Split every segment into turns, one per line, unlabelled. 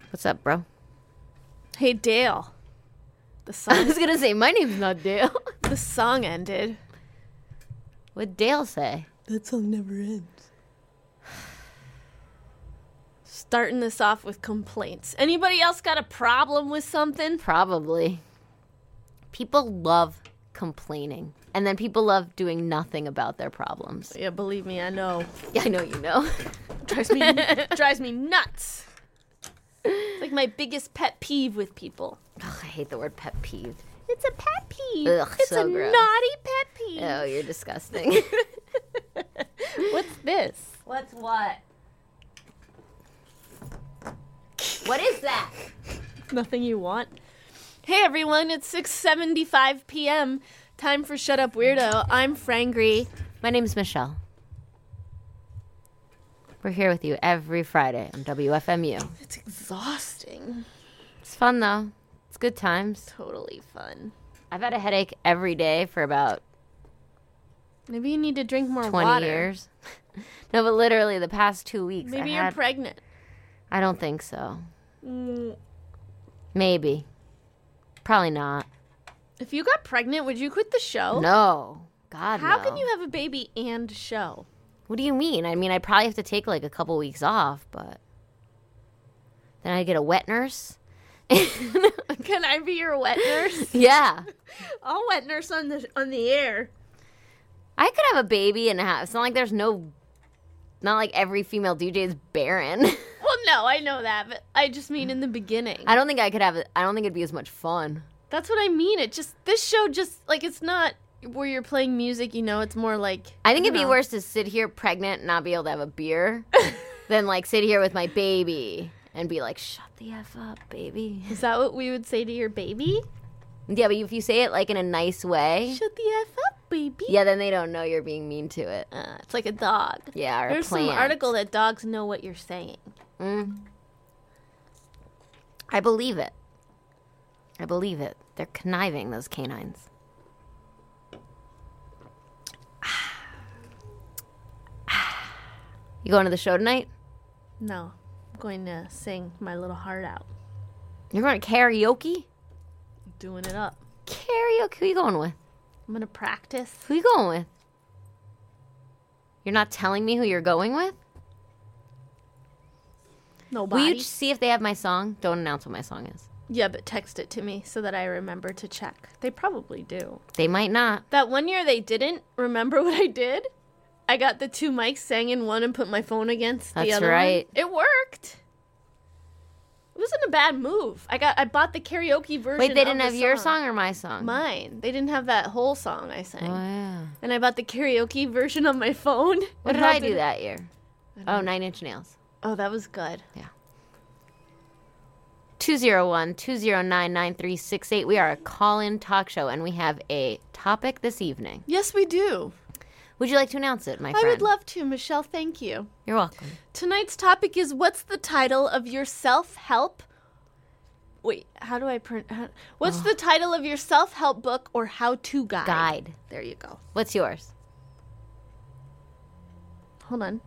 What's up, bro?
Hey, Dale. The
I
song,
was going to say, my name's not Dale.
the song ended.
What'd Dale say?
That song never ends. Starting this off with complaints. Anybody else got a problem with something?
Probably. People love complaining. And then people love doing nothing about their problems.
Yeah, believe me, I know.
Yeah, I know you know.
Drives me nuts. It's like my biggest pet peeve with people.
Oh, I hate the word pet peeve.
It's a pet peeve.
Ugh,
it's
so
a
gross.
naughty pet peeve.
Oh, you're disgusting.
What's this?
What's what? What is that?
Nothing you want. Hey everyone, it's 6:75 p.m. Time for Shut Up Weirdo. I'm Frangry.
My name's Michelle. We're here with you every Friday on WFMU.
It's exhausting.
It's fun, though. It's good times.
Totally fun.
I've had a headache every day for about
Maybe you need to drink more
20
water.
years. No, but literally the past 2 weeks.
Maybe you're pregnant.
I don't think so.
Mm.
Maybe. Probably not.
If you got pregnant, would you quit the show?
No. God,
How
no.
can you have a baby and show?
What do you mean? I mean, I'd probably have to take like a couple weeks off, but then I'd get a wet nurse.
Can I be your wet nurse?
Yeah.
I'll wet nurse on the air.
I could have a baby and have. It's not like there's not like every female DJ is barren.
Well, no, I know that, but I just mean in the beginning.
I don't think I could have it. I don't think it'd be as much fun.
That's what I mean. This show just, like, it's not where you're playing music, it's more like...
I think it'd be worse to sit here pregnant and not be able to have a beer than, like, sit here with my baby and be like, shut the F up, baby.
Is that what we would say to your baby?
Yeah, but if you say it, like, in a nice way...
Shut the F up, baby.
Yeah, then they don't know you're being mean to it.
It's like a dog.
Yeah, or
There's
a plant.
some article that dogs know what you're saying.
I believe it. I believe it. They're conniving, those canines. You going to the show tonight?
No, I'm going to sing my little heart out.
You're going to karaoke?
Doing it up.
Karaoke? Who you going with?
I'm going to practice.
Who you going with? You're not telling me who you're going with?
Nobody.
Will you see if they have my song? Don't announce what my song is.
Yeah, but text it to me so that I remember to check. They probably do.
They might not.
That one year they didn't. Remember what I did? I got the two mics, sang in one, and put my phone against the other
right.
one. It worked. It wasn't a bad move. I bought the karaoke version.
Wait, they didn't
of
have
the
your song or my song?
Mine. They didn't have that whole song I sang.
Oh, yeah.
And I bought the karaoke version on my phone.
What did I do that year? Oh, 9 Inch Nails.
Oh, that was good.
Yeah. 201-209-9368. We are a call-in talk show, and we have a topic this evening.
Yes, we do.
Would you like to announce it, my friend?
I would love to, Michelle. Thank you.
You're welcome.
Tonight's topic is, what's the title of your self-help... Wait, how do I... What's the title of your self-help book or how-to guide? There you go.
What's yours?
Hold on.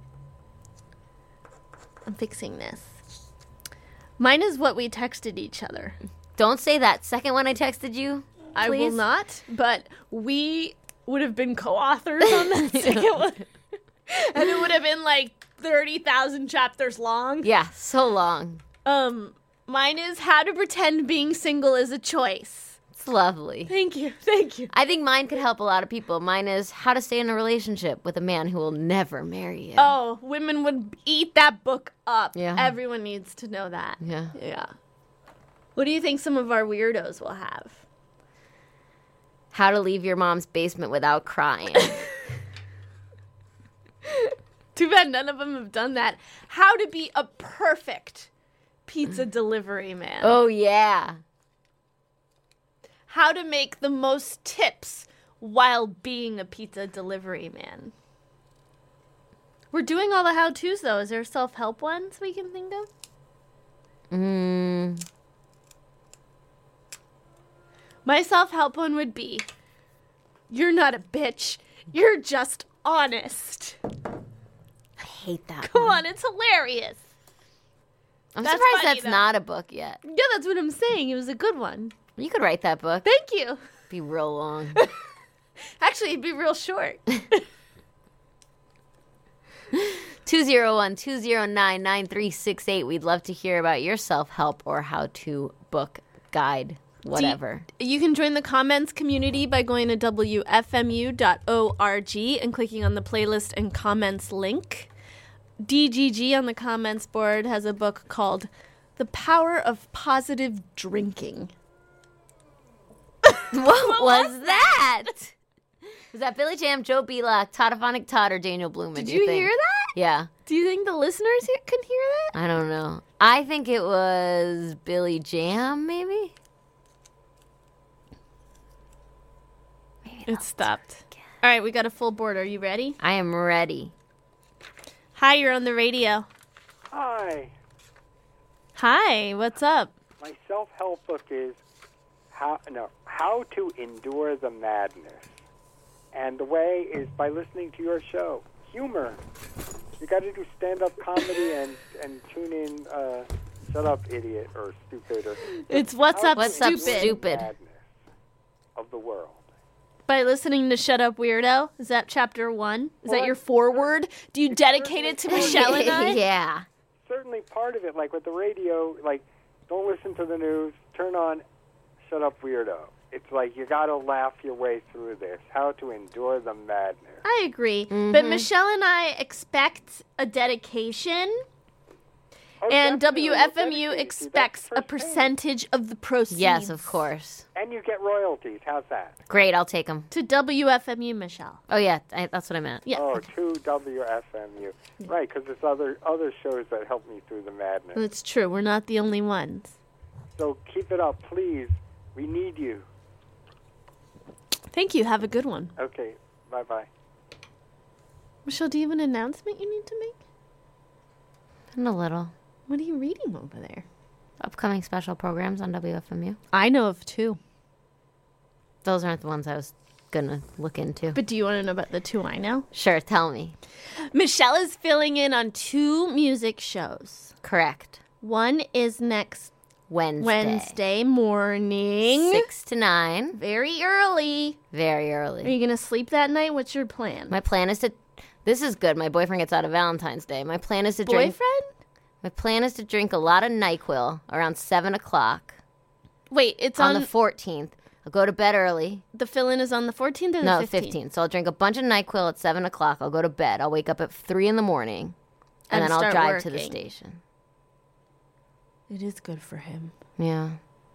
I'm fixing this. Mine is what we texted each other.
Don't say that second one I texted you, please.
I will not, but we would have been co-authors on that second one. And it would have been like 30,000 chapters long.
Yeah, so long.
Mine is how to pretend being single is a choice.
It's lovely.
Thank you. Thank you.
I think mine could help a lot of people. Mine is how to stay in a relationship with a man who will never marry you.
Oh, women would eat that book up.
Yeah.
Everyone needs to know that.
Yeah.
Yeah. What do you think some of our weirdos will have?
How to leave your mom's basement without crying.
Too bad none of them have done that. How to be a perfect pizza delivery man.
Oh, yeah.
How to make the most tips while being a pizza delivery man. We're doing all the how-tos, though. Is there self-help ones we can think of? My self-help one would be, you're not a bitch. You're just honest.
I hate that
Come
one.
on, it's hilarious.
I'm
That's
surprised
funny,
that's
though.
not a book yet.
Yeah, that's what I'm saying. It was a good one.
You could write that book.
Thank you.
Be real long.
Actually, it'd be real short.
201-209-9368. We'd love to hear about your self-help or how-to book guide, whatever.
You can join the comments community by going to wfmu.org and clicking on the playlist and comments link. DGG on the comments board has a book called The Power of Positive Drinking.
What was that? Was that Billy Jam, Joe Belak, Todophonic Todd, or Daniel Blumen?
Did you hear that?
Yeah.
Do you think the listeners can hear that?
I don't know. I think it was Billy Jam, maybe?
It stopped. All right, we got a full board. Are you ready?
I am ready.
Hi, you're on the radio.
Hi.
Hi, what's up?
My self-help book is How to Endure the Madness. And the way is by listening to your show. Humor. You got to do stand-up comedy and tune in Shut Up, Idiot, or Stupid. Or
It's What's Up,
What's Up,
Stupid.
Stupid?
Madness of the world.
By listening to Shut Up, Weirdo. Is that chapter 1? Is that
Well,
your foreword? Do you dedicate it to Michelle and I?
Yeah.
Certainly part of it, like with the radio, like don't listen to the news, turn on Shut Up, Weirdo. It's like you got to laugh your way through this. How to endure the madness.
I agree. But Michelle and I expect a dedication,
Oh,
and
definitely.
WFMU
Dedicated.
expects
That's
a
the first thing.
percentage of the proceeds.
Yes, of course.
And you get royalties. How's that?
Great, I'll take them.
To WFMU, Michelle.
Oh, yeah, that's what I meant.
Yeah.
Oh, to WFMU. Right, because there's other shows that help me through the madness.
It's true. We're not the only ones.
So keep it up, please. We need you.
Thank you. Have a good one.
Okay, bye-bye.
Michelle, do you have an announcement you need to make?
And a little.
What are you reading over there?
Upcoming special programs on WFMU.
I know of 2.
Those aren't the ones I was going to look into.
But do you want to know about the 2 I know?
Sure, tell me.
Michelle is filling in on 2 music shows.
Correct.
One is next Wednesday morning.
6 to 9.
Very early.
Very
Are
early.
you going to sleep that night? What's your plan?
My plan is to... This is good. My boyfriend gets out of Valentine's Day. My plan is to drink...
Boyfriend?
My plan is to drink a lot of NyQuil around 7 o'clock
Wait, it's
on the 14th. I'll go to bed early.
the fill-in is on the 14th or the
No,
15th?
15th. So I'll drink a bunch of NyQuil at 7 o'clock. I'll go to bed. I'll wake up at 3 in the morning. And then I'll
start
drive to the
working.
station.
It is good for him.
Yeah.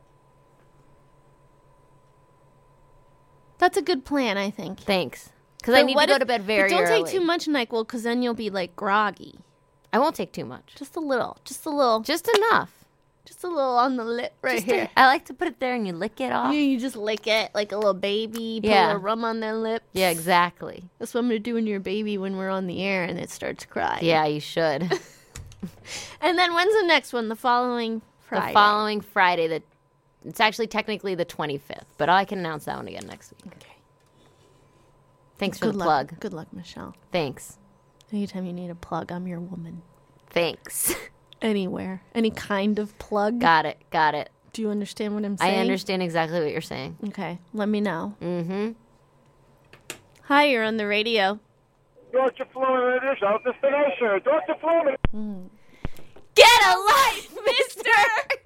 That's a good plan, I think.
Thanks. Because I
But
need
what
to go
if-
to bed very
but don't
early.
take too much NyQuil because then you'll be like groggy.
I won't take too much.
Just a little. Just a little.
Just enough.
Just a little on the lip right
Just
here.
I like to put it there and you lick it off.
You just lick it like a little baby. Put a
Yeah.
little rum on their lips.
Yeah, exactly.
That's what I'm going to do when you're a baby when we're on the air and it starts crying.
Yeah, you should.
And then when's the next one? The following Friday.
The following Friday, it's actually technically the 25th, but I can announce that one again next week.
Okay.
Thanks for
Good
the
luck.
plug.
Good luck, Michelle.
Thanks.
Anytime you need a plug, I'm your woman.
Thanks.
Anywhere. Any kind of plug.
Got it.
Do you understand what I'm saying?
I understand exactly what you're saying.
Okay. Let me know.
Mm-hmm.
Hi, you're on the radio.
Dr. Flumin, it is our destination. Dr. Flumin.
Get a life, mister!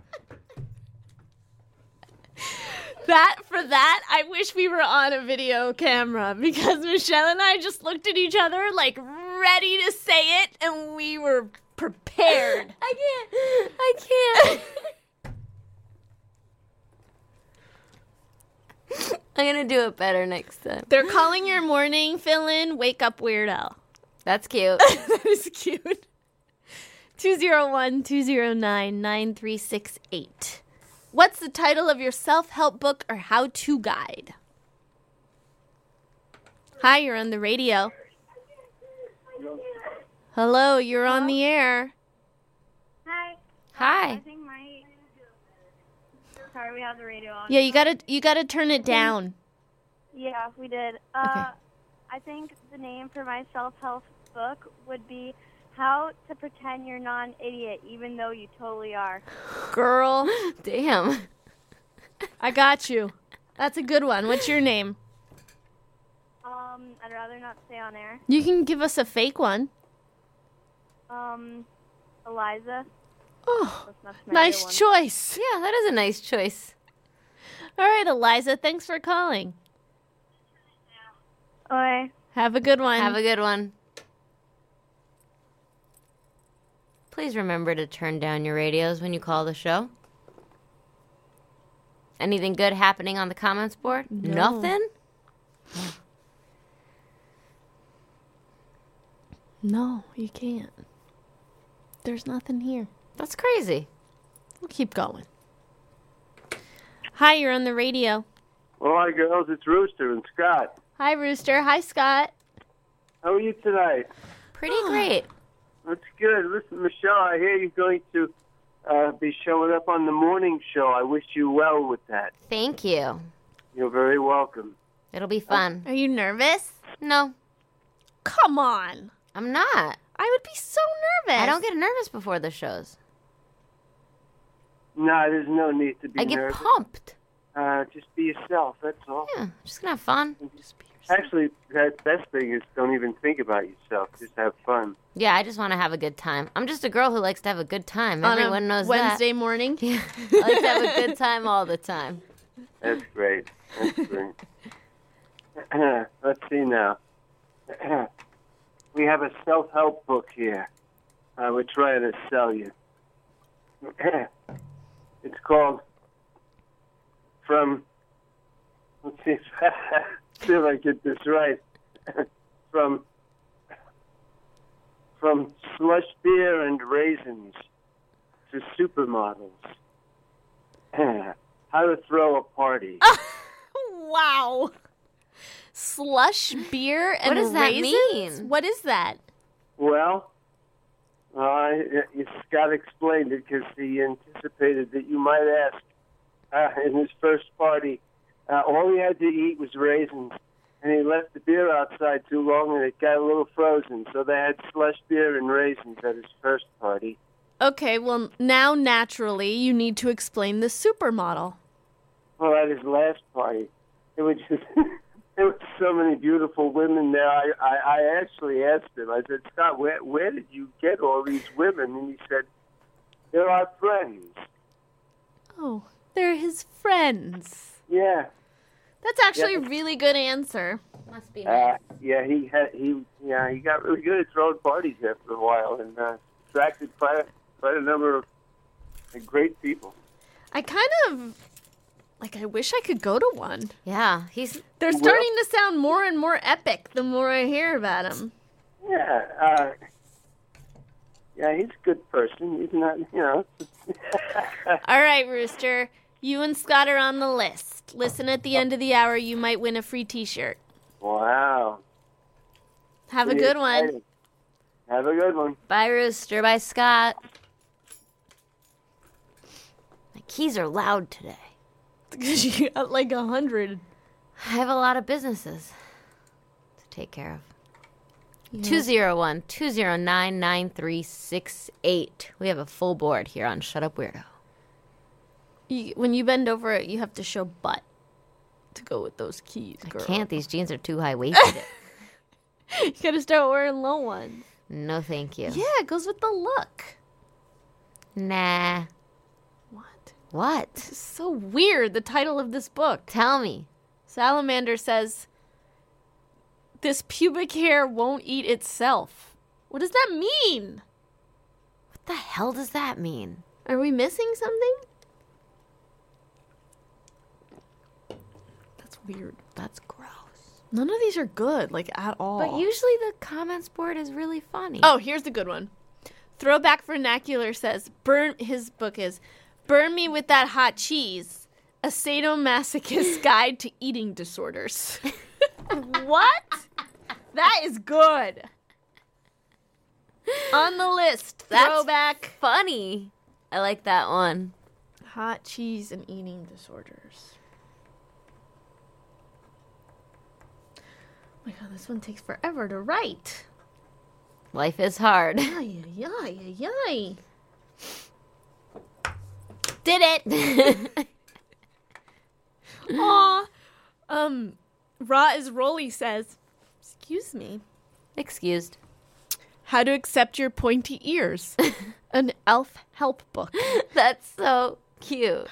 For that, I wish we were on a video camera because Michelle and I just looked at each other like ready to say it and we were prepared.
I can't. I'm going to do it better next time.
They're calling your morning fill-in Wake Up Weirdo.
That's cute.
That is cute. 201-209-9368. What's the title of your self-help book or how-to guide? Hi, you're on the radio. Hello, you're on the air.
Hi.
Hi.
I think Sorry, we have the radio on.
Yeah, you gotta turn it down.
Yeah, we did.
Okay.
I think the name for my self-help book would be how to pretend you're not an idiot even though you totally are.
Girl,
Damn.
I got you. That's a good one. What's your name?
I'd rather not say on air.
You can give us a fake one.
Eliza.
Oh,
That's not my
nice
real one.
choice.
Yeah, that is a nice choice.
All right, Eliza, thanks for calling.
Okay.
Have a good one.
Have a good one. Please remember to turn down your radios when you call the show. Anything good happening on the comments board?
No.
Nothing?
No, you can't. There's nothing here.
That's crazy.
We'll keep going. Hi, you're on the radio.
Well, hi, girls. It's Rooster and Scott.
Hi, Rooster. Hi, Scott.
How are you tonight?
Pretty great.
That's good. Listen, Michelle, I hear you're going to be showing up on the morning show. I wish you well with that.
Thank you.
You're very welcome.
It'll be fun.
Are you nervous?
No,
Come on.
I'm not.
I would be so nervous.
I don't get nervous before the shows.
No, there's no need to be
I get
nervous.
pumped.
Just be yourself. That's all.
Yeah, just gonna have fun.
Actually, the best thing is don't even think about yourself. Just have fun.
Yeah, I just want to have a good time. I'm just a girl who likes to have a good time.
On
Everyone
a
knows
Wednesday morning.
that. Yeah, I like to have a good time all the time.
That's great. That's great. Let's see now. We have a self-help book here. We're trying to sell you. It's called let's see if I get this right. From slush beer and raisins to supermodels. How to throw a party.
Wow. Slush beer and
What does that
raisins?
mean?
What is that?
Well, Scott explained it because he anticipated that you might ask in his first party. All he had to eat was raisins, and he left the beer outside too long, and it got a little frozen. So they had slush beer and raisins at his first party.
Okay, well, now naturally you need to explain the supermodel.
Well, at his last party, it was just there were so many beautiful women there. I actually asked him. I said, Scott, where did you get all these women? And he said, they're our friends.
Oh, they're his friends.
Yeah.
That's actually a really good answer.
Must be nice.
Yeah, he got really good at throwing parties after a while, and attracted quite a number of great people.
I kind of I wish I could go to one.
Yeah,
They're starting to sound more and more epic the more I hear about them.
Yeah, he's a good person. He's not,
All right, Rooster. You and Scott are on the list. Listen at the end of the hour. You might win a free T-shirt.
Wow.
Have a
Pretty
good one.
exciting. Have a good one.
Bye, Rooster. Bye, Scott. My keys are loud today.
Because you got like 100.
I have a lot of businesses to take care of. 201-209-9368. We have a full board here on Shut Up Weirdo.
When you bend over it, you have to show butt to go with those keys, girl.
I can't. These jeans are too high-waisted.
You gotta start wearing low ones.
No, thank you.
Yeah, it goes with the look.
Nah.
What?
What?
This is so weird, the title of this book.
Tell me.
Salamander says, this pubic hair won't eat itself. What does that mean?
What the hell does that mean?
Are we missing something? That's weird.
That's gross.
None of these are good, at all.
But usually the comments board is really funny.
Oh, here's a good one. Throwback Vernacular says, his book is, Burn Me With That Hot Cheese, a sadomasochist guide to eating disorders. What? That is good. On the list,
That's
throwback.
funny. I like that one.
Hot cheese and eating disorders. Oh my god, this one takes forever to write.
Life is hard.
Ay, ay, ay, ay. Did it. Aw. Raw is Rolly says, excuse me.
Excused.
How to accept your pointy ears. An elf help book.
That's so cute.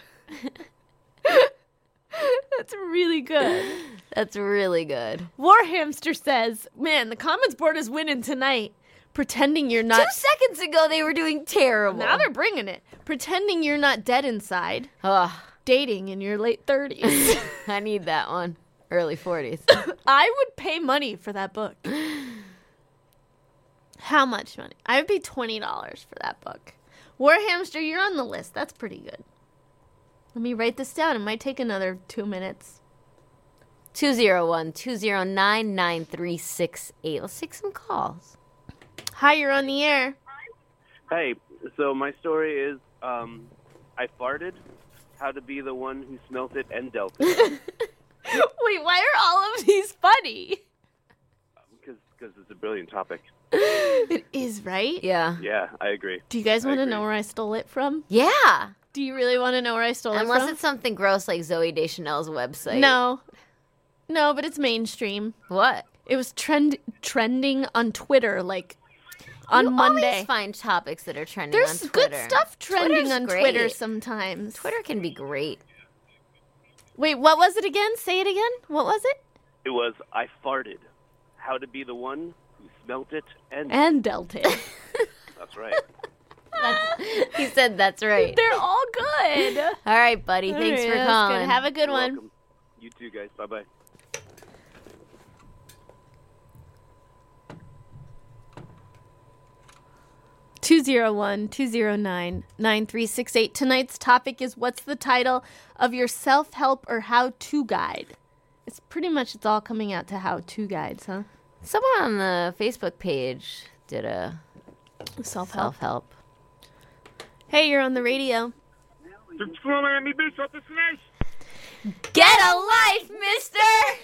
That's really good.
That's really good.
Warhamster says, man, the comments board is winning tonight. Pretending you're not...
2 seconds ago, they were doing terrible.
Now they're bringing it. Pretending you're not dead inside.
Ugh,
Dating in your late 30s.
I need that one. Early 40s.
I would pay money for that book. How much money? I would pay $20 for that book. Warhamster, you're on the list. That's pretty good. Let me write this down. It might take another 2 minutes.
201-209-9368. Let's take some calls.
Hi, you're on the air.
Hey, so my story is I farted, how to be the one who smelt it and dealt it.
Wait, why are all of these funny?
Because it's a brilliant topic.
It is, right?
Yeah.
Yeah, I agree.
Do you guys
I
want to
agree.
know where I stole it from?
Yeah.
Do you really want to know where I stole it
Unless
from?
it's something gross like Zooey Deschanel's website.
No, but it's mainstream.
What?
It was trending on Twitter, like on
You
Monday.
always find topics that are trending
There's
on
good
Twitter.
stuff trending
Twitter's
on
great.
Twitter sometimes.
Twitter can be great.
Wait, what was it again? Say it again. What was it?
It was I farted, how to be the one who smelt it and...
And dealt it.
That's right.
He said that's right.
They're all good.
All right, buddy. Thanks
All
for
right, that's
calling.
good. Have a good
You're
one.
welcome. You too, guys. Bye-bye.
Two 209-9368. Tonight's topic is, what's the title of your self-help or how-to guide? It's all coming out to how-to guides, huh?
Someone on the Facebook page did a
Self-help.
self-help.
Hey, you're on the radio.
Get a life, mister!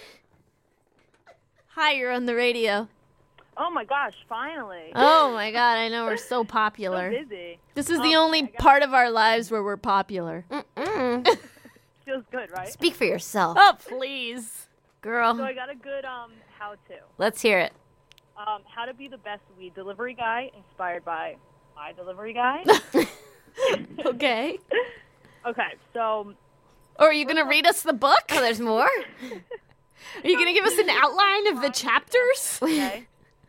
Hi, you're on the radio.
Oh my gosh, finally.
Oh my god, I know we're so
So
popular.
busy.
This is the only part of our lives where we're popular.
Mm-mm.
Feels good, right?
Speak for yourself,
Oh, please.
girl.
So I got a good how-to.
Let's hear it.
How to be the best weed delivery guy, inspired by my delivery guy.
Okay.
Okay, so
Or are you going to read us the book?
Oh, there's more?
Are you going to give us an outline of the chapters?
okay.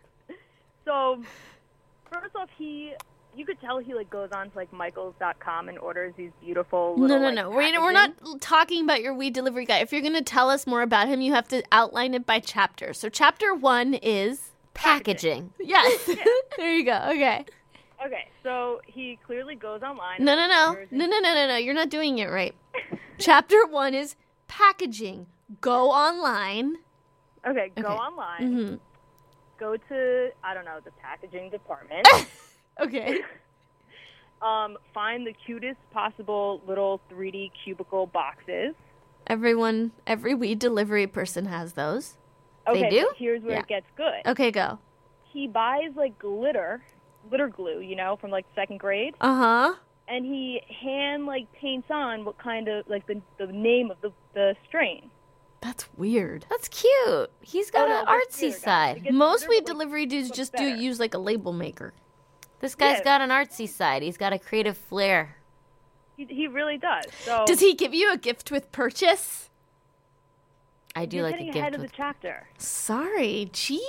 So first off, you could tell he goes on to Michaels.com and orders these beautiful little,
No. We're not talking about your weed delivery guy. If you're going to tell us more about him, you have to outline it by chapter. So chapter 1 is...
Packaging.
Yes. There you go. Okay.
Okay, so he clearly goes online.
No.
orders these-
No. You're not doing it right. Chapter 1 is packaging. Go online.
Okay, go
Okay.
online.
Mm-hmm.
Go to, I don't know, the packaging department.
Okay.
Find the cutest possible little 3D cubicle boxes.
Every weed delivery person has those.
They
Okay,
do?
here's where
Yeah.
it gets good.
Okay, go.
He buys glitter glue, from second grade,
Uh-huh.
and he hand paints on what kind of the name of the strain.
That's weird.
That's cute. He's got
Oh,
an
no, that's
artsy
weird, guys.
side.
It gets
Most
better,
weed
but,
delivery dudes
looks
just
better.
use a label maker.
This guy's
Yeah.
got an artsy side. He's got a creative flair.
He really does. So
Does he give you a gift with purchase?
I do
you're
like a
getting
gift
ahead of
with...
the chapter.
Sorry.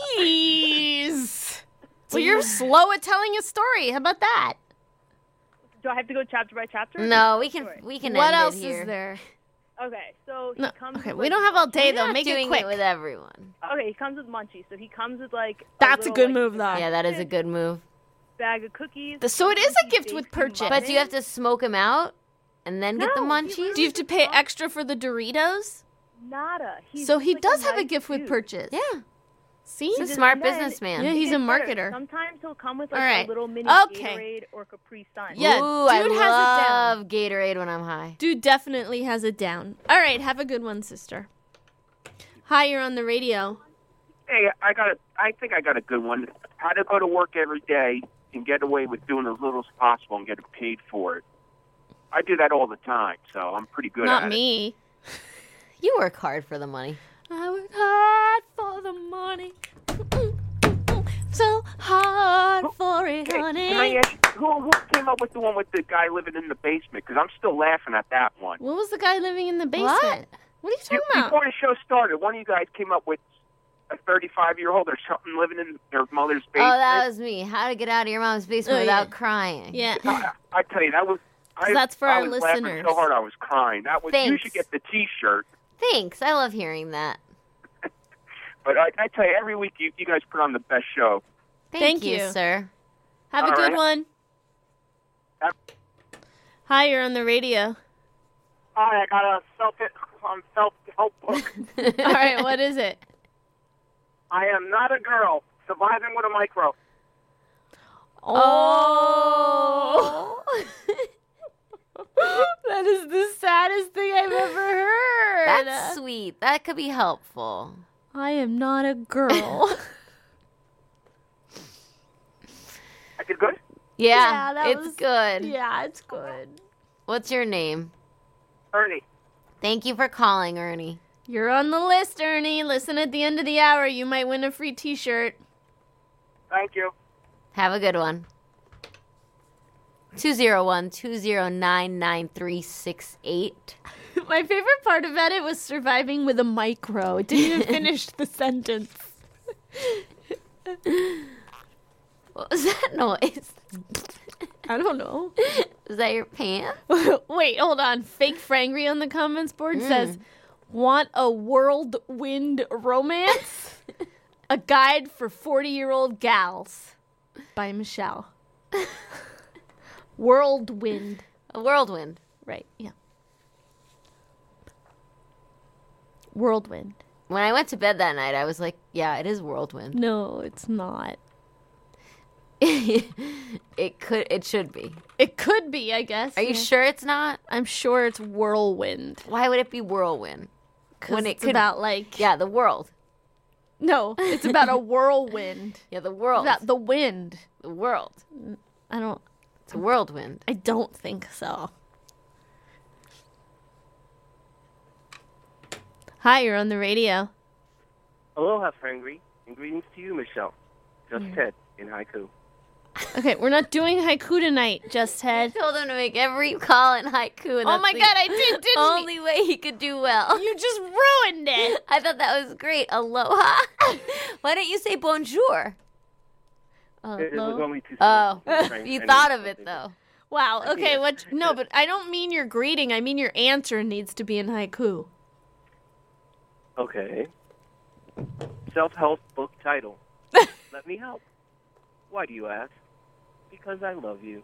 Jeez. Well, you're slow at telling a story. How about that?
Do I have to go chapter by chapter?
No, we can
Sure.
we can
What
end
else
it here.
is there?
Okay, so he
No.
comes.
Okay,
with,
we don't have all day
We're
though.
not
Make
doing
it quick.
with everyone.
Okay, he comes with munchies. So he comes with
That's a
little,
good move, though.
Yeah, that is a good move.
bag of cookies.
So it is a
munchies
gift with
baked in
purchase.
But do you have to smoke him out and then get the
No, he
munchies?
Do you have to pay extra for the Doritos?
Nada. He's
So he
just,
does have a
nice
gift with
dude.
purchase.
Yeah,
See?
he's a
He's
smart
and then-
businessman.
Yeah, he's a
It gets better.
marketer.
Sometimes he'll come with
All right.
a little mini
Okay.
Gatorade or Capri Sun.
Yeah,
Ooh, I
dude has it down.
love Gatorade when I'm high.
Dude definitely has it down. All right, have a good one, sister. Hi, you're on the radio.
Hey, I think I got a good one. How to go to work every day and get away with doing as little as possible and get paid for it. I do that all the time, so I'm pretty good at it.
Not me.
You work hard for the money.
I work hard for the money. So hard for it,
Hey,
honey.
can I ask you, who came up with the one with the guy living in the basement? Because I'm still laughing at that one.
What was the guy living in the basement? What are you talking about?
Before the show started, one of you guys came up with a 35-year-old or something living in their mother's basement.
Oh, that was me. How to get out of your mom's basement
Oh,
without
yeah.
crying.
Yeah.
I tell you, that was.
That's for
I
our
was laughing
listeners.
so hard I was crying. That was. You
Thanks.
should get the T-shirt.
Thanks. I love hearing that.
But I tell you, every week you guys put on the best show.
Thank
you.
sir.
Have a
All
good
right.
one. Hi, you're on the radio.
Hi, I got a self-help book.
All right, what is it?
I am not a girl. Surviving with a micro.
Oh. That is the saddest thing I've ever heard.
That's sweet. That could be helpful.
I am not a girl.
I did good.
Yeah,
that
it's
was-
good.
Yeah, it's good.
What's your name?
Ernie.
Thank you for calling, Ernie.
You're on the list, Ernie. Listen at the end of the hour. You might win a free T-shirt.
Thank you.
Have a good one. 201-209-9368.
My favorite part about it was surviving with a micro. It didn't even finish the sentence.
What was that noise?
I don't know.
Was that your pants?
Wait, hold on. Fake Frangry on the comments board says, want a whirlwind romance? A guide for 40-year-old gals by Michelle. Whirlwind.
A whirlwind.
Right, yeah. Whirlwind.
When I went to bed that night, I was like, yeah, it is whirlwind.
No, it's not.
It should be.
It could be, I guess.
Are you sure it's not?
I'm sure it's whirlwind.
Why would it be whirlwind?
When it's about, like...
Yeah, the world.
No, it's about a whirlwind.
Yeah, the world.
About the wind.
The world. It's a whirlwind.
I don't think so. Hi, you're on the radio.
Aloha, Frangry, and greetings to you, Michelle. Just Ted in haiku.
Okay, we're not doing haiku tonight, Just Ted.
I told him to make every call in haiku. And
Oh
that's
my
the
god, I did, didn't
only way he could do well.
You just ruined it.
I thought that was great. Aloha. Why don't you say bonjour?
It was only two
Oh,
sentences,
you
Frank.
thought of it though.
Wow, okay, no, but I don't mean your greeting. I mean your answer needs to be in haiku.
Okay. Self-help book title. Let me help. Why do you ask? Because I love you.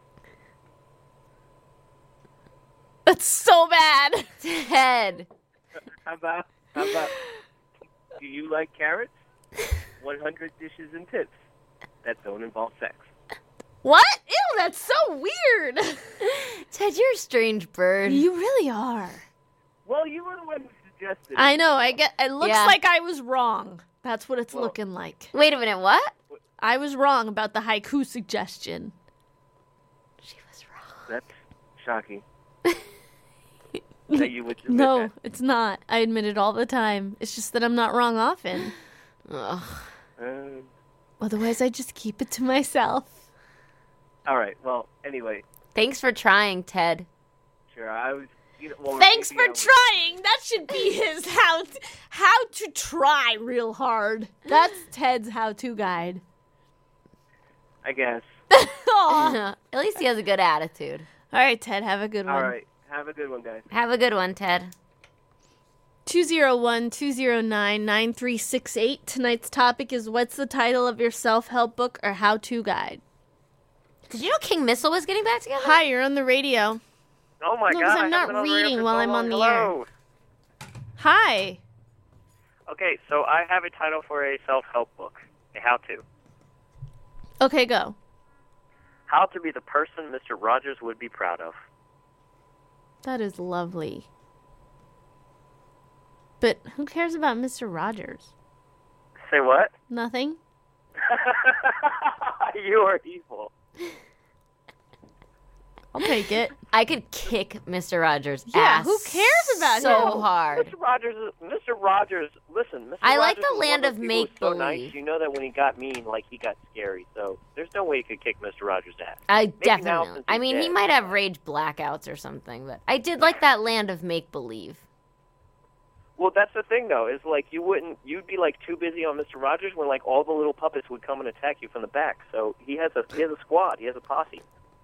That's so bad.
Ted.
How about, do you like carrots? 100 dishes and tips that don't involve sex.
What? Ew, that's so weird.
Ted, you're a strange bird.
You really are.
Well, you were the one who suggested it.
I know, it looks
Yeah.
like I was wrong. That's what it's
Well-
looking like.
Wait a minute, what?
I was wrong about the haiku suggestion.
She was wrong.
That's shocking. That you would admit
No,
that.
it's not. I admit it all the time. It's just that I'm not wrong often.
Ugh.
Otherwise, I just keep it to myself.
All right. Well, anyway,
Thanks for trying, Ted.
sure. I was. Well,
Thanks
maybe
for
I was-
trying. That should be his how to try real hard. That's Ted's how-to guide.
I guess.
Aw.
At least he has a good attitude.
All right, Ted, have a good one.
All right. Have a good one, guys.
Have a good one, Ted.
201-209-9368. Tonight's topic is what's the title of your self-help book or how-to guide?
Did you know King Missile was getting back together?
Hi, you're on the radio.
Oh my
No,
God!
'cause I'm
I
not
haven't been on the radio
reading
for
while
so
I'm on
long.
the air.
Hello.
Hi.
Okay, so I have a title for a self-help book, a how-to.
Okay, go.
How to be the person Mr. Rogers would be proud of.
That is lovely. But who cares about Mr. Rogers?
Say what?
Nothing.
You are evil.
I'll take it.
I could kick Mr. Rogers'
Yeah,
ass.
who cares about
so
him?
hard.
Mr. Rogers, listen, Mr.
I like
Rogers
the
was
land
one
of
those people who's so nice.
make-believe.
You know that when he got mean, like, he got scary. So there's no way you could kick Mr. Rogers' ass.
I
Maybe now
definitely.
since
I
he's
mean, he
dead.
might have rage blackouts or something, but I did like that land of make believe.
Well, that's the thing, though, is, like, you'd be, like, too busy on Mr. Rogers when, like, all the little puppets would come and attack you from the back. So he has a squad. He has a posse.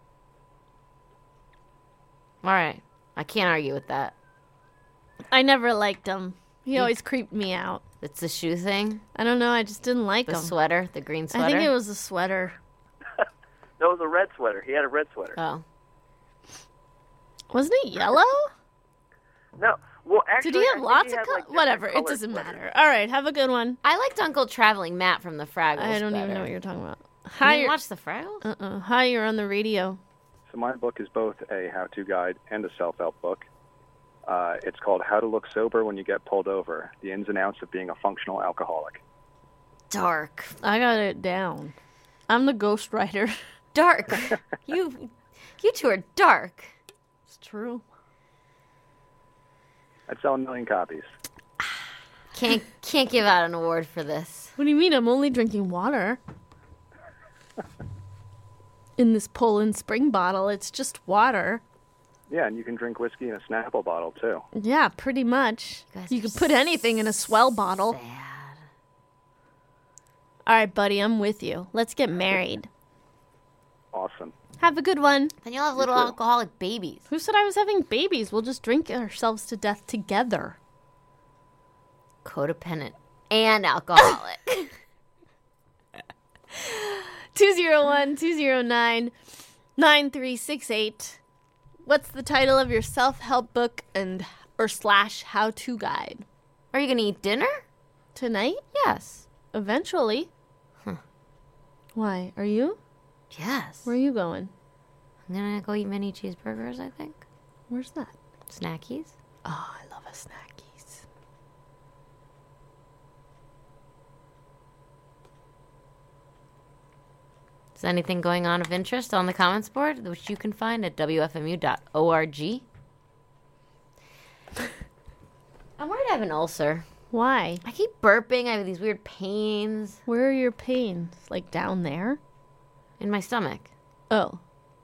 All right, I can't argue with that.
I never liked him. He always creeped me out.
It's the shoe thing,
I don't know. I just didn't like
the
him.
sweater, the green sweater.
I think it was a sweater.
No, it was a red sweater. He had a red sweater.
Oh,
Wasn't it yellow?
No. Well, actually,
Did he
I
have
think
lots
had,
of
like,
Whatever. It
different
doesn't
colored
matter. All right. Have a good one.
I liked Uncle Traveling Matt from the Fraggles.
I don't even
better.
know what you're talking about.
You
Hi.
didn't watch the Fraggles?
Hi, you're on the radio.
So my book is both a how-to guide and a self-help book. It's called How to Look Sober When You Get Pulled Over, the ins and outs of being a functional alcoholic.
Dark,
I got it down. I'm the ghostwriter.
dark. you two are dark.
It's true.
I'd sell 1 million copies.
Can't give out an award for this.
What do you mean? I'm only drinking water. In this Poland Spring bottle, it's just water.
Yeah, and you can drink whiskey in a Snapple bottle, too.
Yeah, pretty much.
guys
You
are
could put anything in a swell bottle.
Sad.
All right, buddy, I'm with you. Let's get married.
Awesome.
Have a good one.
Then you'll have little
too.
alcoholic babies.
Who said I was having babies? We'll just drink ourselves to death together.
Codependent and alcoholic.
201-209-9368. What's the title of your self-help book or / how-to guide?
Are you gonna eat dinner?
Tonight?
Yes.
Eventually. Why? Are you?
Yes.
Where are you going?
I'm gonna go eat mini cheeseburgers, I think.
Where's that?
Snackies.
Oh, I love a Snackies.
Is anything going on of interest on the comments board, which you can find at wfmu.org? I'm worried I have an ulcer.
Why?
I keep burping. I have these weird pains
Where are your pains? Like down there?
in my stomach.
Oh.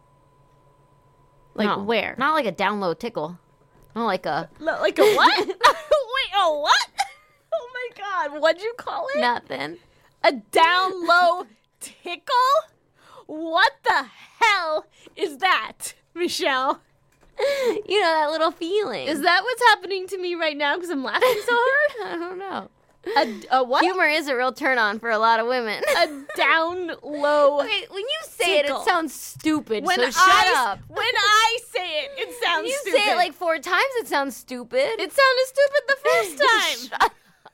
Like
No,
where?
Not like a down low tickle. Not like a
Like a what? Wait, a what? Oh my god, what'd you call it?
nothing.
A down low tickle? What the hell is that, Michelle?
You know, that little feeling.
Is that what's happening to me right now because I'm laughing so hard?
I don't know.
A what?
Humor is a real turn on for a lot of women.
A down low.
Okay, when you say
tickle.
it sounds stupid,
When
so shut up.
When I say it, it sounds
When you
stupid.
say it like 4 times, it sounds stupid.
it sounded stupid the first time.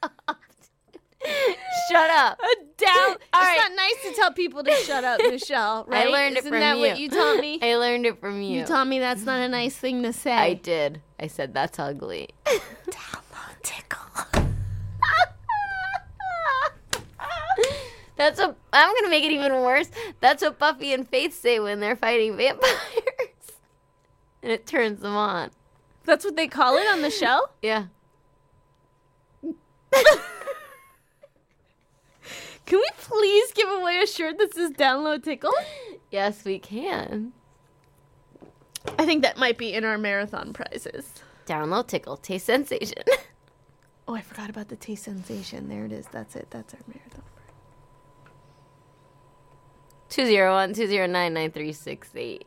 Shut up.
A down.
All
It's
right.
not nice to tell people to shut up, Michelle. Right?
I learned it
Isn't
from
that
you.
what you taught me?
I learned it from you.
You taught me that's not a nice thing to say.
I did. I said that's ugly.
Down low tickle.
I'm gonna make it even worse. That's what Buffy and Faith say when they're fighting vampires. And it turns them on.
That's what they call it on the show?
Yeah.
Can we please give away a shirt that says Down Low Tickle?
Yes, we can.
I think that might be in our marathon prizes.
Download tickle. Taste sensation.
Oh, I forgot about the taste sensation. There it is. That's it. That's our marathon prize.
201-209-9368.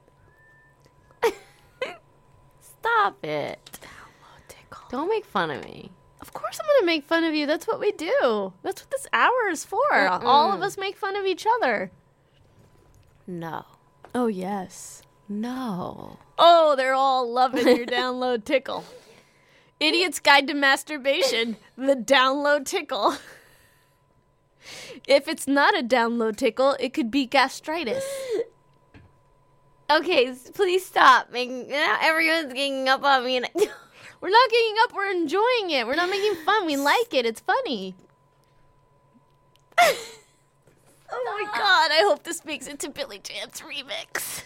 Stop it.
Download tickle.
Don't make fun of me.
Of course I'm going to make fun of you. That's what we do. That's what this hour is for. All of us make fun of each other.
No.
Oh, yes.
No.
Oh, they're all loving your download tickle. Idiot's Guide to Masturbation, the download tickle. If it's not a download tickle, it could be gastritis.
Okay, please stop. Now everyone's ganging up on me. And
We're not ganging up. We're enjoying it. We're not making fun. We like it. It's funny. Oh my god, I hope this makes it to Billy Jan's remix.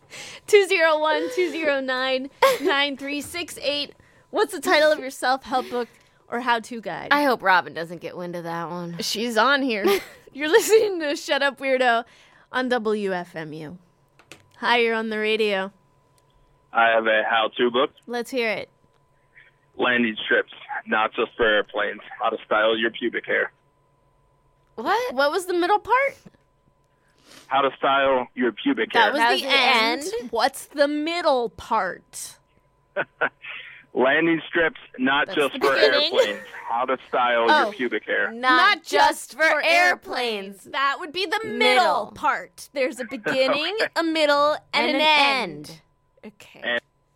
201-209-9368. What's the title of your self-help book or how-to guide?
I hope Robin doesn't get wind of that one.
She's on here. You're listening to Shut Up Weirdo on WFMU. Hi, you're on the radio.
I have a how-to book.
Let's hear it.
Landing strips, not just for airplanes. How to style your pubic hair.
What?
What was the middle part?
How to style your pubic hair.
That was the end. What's the middle part?
Landing strips, not
That's
just
the
for
beginning.
airplanes. How to style your pubic hair.
Not just for airplanes.
That would be the middle part. There's a beginning, a middle, and an end. Okay.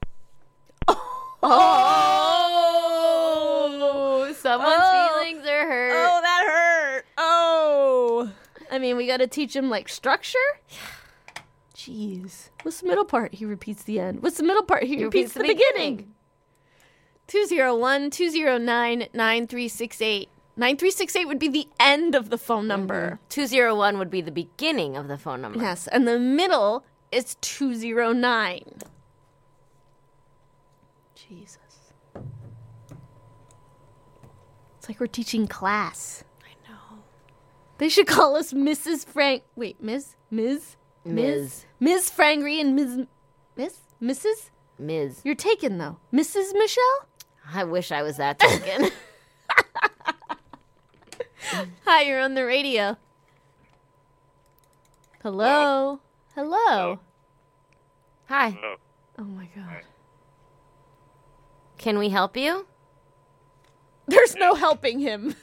Oh, someone's feelings are hurt.
Oh, that hurt. Oh. I mean, we got to teach him, like, structure? Jeez. What's the middle part? He repeats the end. What's the middle part? He repeats the beginning. 201-209-9368. 9368 would be the end of the phone number.
201 would be the beginning of the phone number.
Yes, and the middle is 209. Jesus. It's like we're teaching class. I know. They should call us Mrs. Frank. Wait, Ms. Frangry and Mrs.
Ms.
You're taken, though. Mrs. Michelle?
I wish I was that taken.
Hi, you're on the radio. Hello? Hello?
Hi.
Hello.
Oh, my God.
Hi.
Can we help you?
There's no helping him.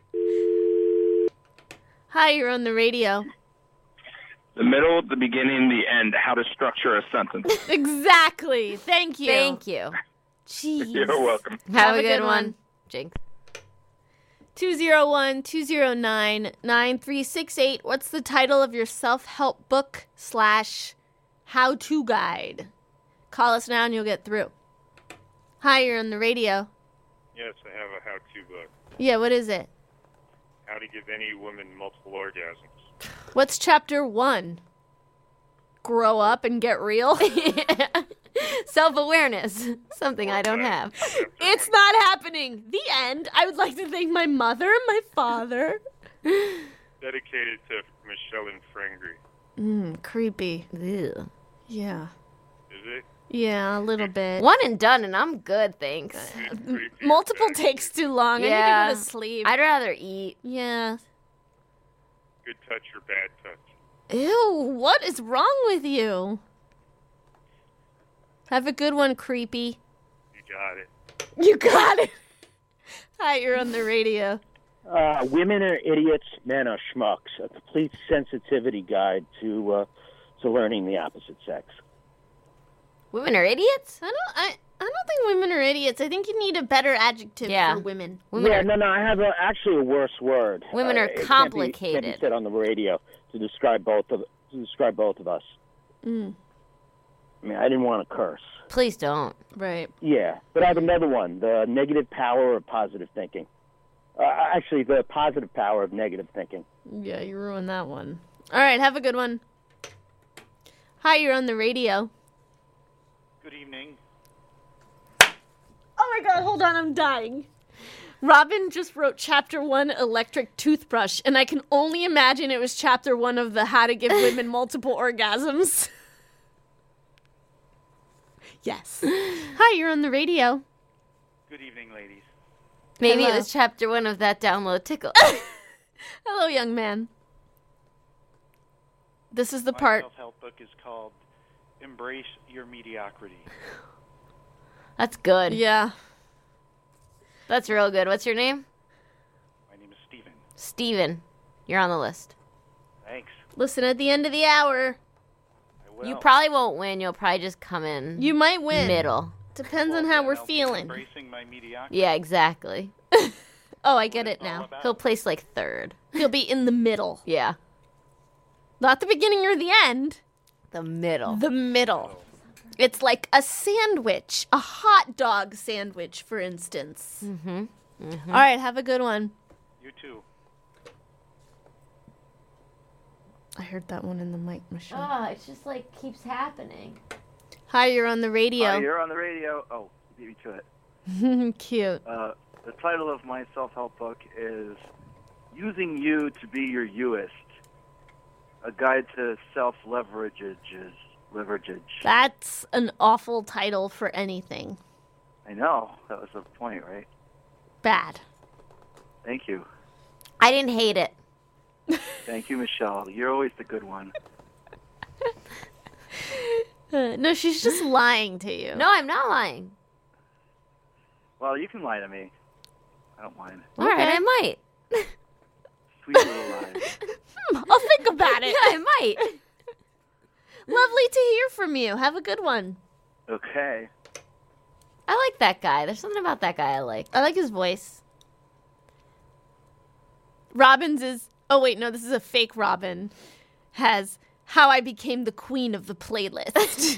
Hi, you're on the radio.
The middle, the beginning, the end. How to structure a sentence.
Exactly. Thank you.
Thank you.
Jeez.
You're welcome.
Have a good one. Jinx.
201-209-9368. What's the title of your self-help book / how-to guide? Call us now and you'll get through. Hi, you're on the radio.
Yes, I have a how-to book.
Yeah, what is it?
How to give any woman multiple orgasms.
What's chapter 1? Grow up and get real?
Self-awareness. Something I don't have.
It's not happening. The end. I would like to thank my mother and my father.
Dedicated to Michelle and Frangry.
Creepy.
Ew.
Yeah.
Is it?
Yeah, a little bit.
One and done, and I'm good, thanks.
Multiple takes too long.
Yeah.
I need to go to sleep.
I'd rather eat.
Yeah.
Good touch or bad touch?
Ew, what is wrong with you? Have a good one, creepy.
You got it.
You got it. Hi, you're on the radio.
Women are idiots, men are schmucks. A complete sensitivity guide to learning the opposite sex.
Women are idiots?
I don't think women are idiots. I think you need a better adjective for women.
No, I have actually a worse word.
Women are
it
complicated.
can't be said on the radio to describe both of us.
Mm.
I mean, I didn't want to curse.
Please don't.
Right.
Yeah, but I have another one: the negative power of positive thinking. Actually, the positive power of negative thinking.
Yeah, you ruined that one. All right, have a good one. Hi, you're on the radio.
Good evening.
Oh my God, hold on, I'm dying. Robin just wrote chapter 1, electric toothbrush, and I can only imagine it was chapter 1 of the How to Give Women Multiple Orgasms. Yes. Hi, you're on the radio.
Good evening, ladies.
Maybe
Hello.
it was chapter 1 of that download tickle.
Hello, young man. This is the
My
part.
self-help book is called Embrace Your Mediocrity.
That's good.
Yeah.
That's real good. What's your name?
My name is Steven.
Steven. You're on the list.
Thanks.
Listen at the end of the hour.
I will.
You probably won't win. You'll probably just come in
You might win.
middle.
Depends on how we're feeling.
Embracing my mediocrity.
Yeah, exactly.
Oh, I get it now.
He'll place like third.
He'll be in the middle.
Yeah.
Not the beginning or the end.
The middle.
The middle. It's like a sandwich. A hot dog sandwich, for instance.
Mm-hmm.
All right, have a good one.
You too.
I heard that one in the mic, Michelle.
Oh, it's just like keeps happening.
Hi, you're on the radio.
Hi, you're on the radio. Oh, beat me to it.
Cute.
The title of my self-help book is Using You to Be Your Youest, a guide to self-leverages.
That's an awful title for anything.
I know. That was the point, right?
Bad.
Thank you.
I didn't hate it.
Thank you, Michelle. You're always the good one.
No, she's just lying to you.
No, I'm not lying.
Well, you can lie to me. I don't mind.
All right, I might.
Sweet little lies.
I'll think about it.
Yeah, I might.
Lovely to hear from you. Have a good one.
Okay.
I like that guy. There's something about that guy I like.
I like his voice. Robin's is... Oh, wait, no, this is a fake Robin. Has How I Became the Queen of the Playlist.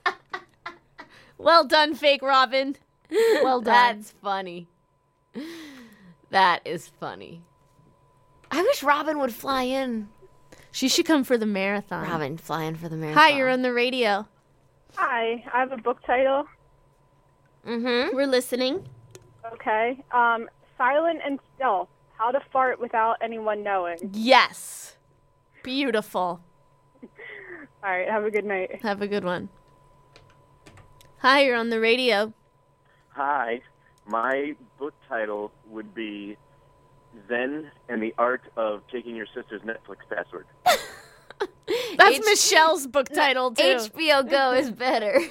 Well done, fake Robin. Well done.
That's funny. That is funny. I wish Robin would fly in.
She should come for the marathon.
Robin, fly in for the marathon.
Hi, you're on the radio.
Hi, I have a book title.
Mm-hmm. We're listening.
Okay. Silent and Stealth. How to Fart Without Anyone Knowing.
Yes. Beautiful.
All right, have a good night.
Have a good one. Hi, you're on the radio.
Hi. My book title would be Zen and the Art of Taking Your Sister's Netflix Password.
That's Michelle's book title, too.
HBO Go is better.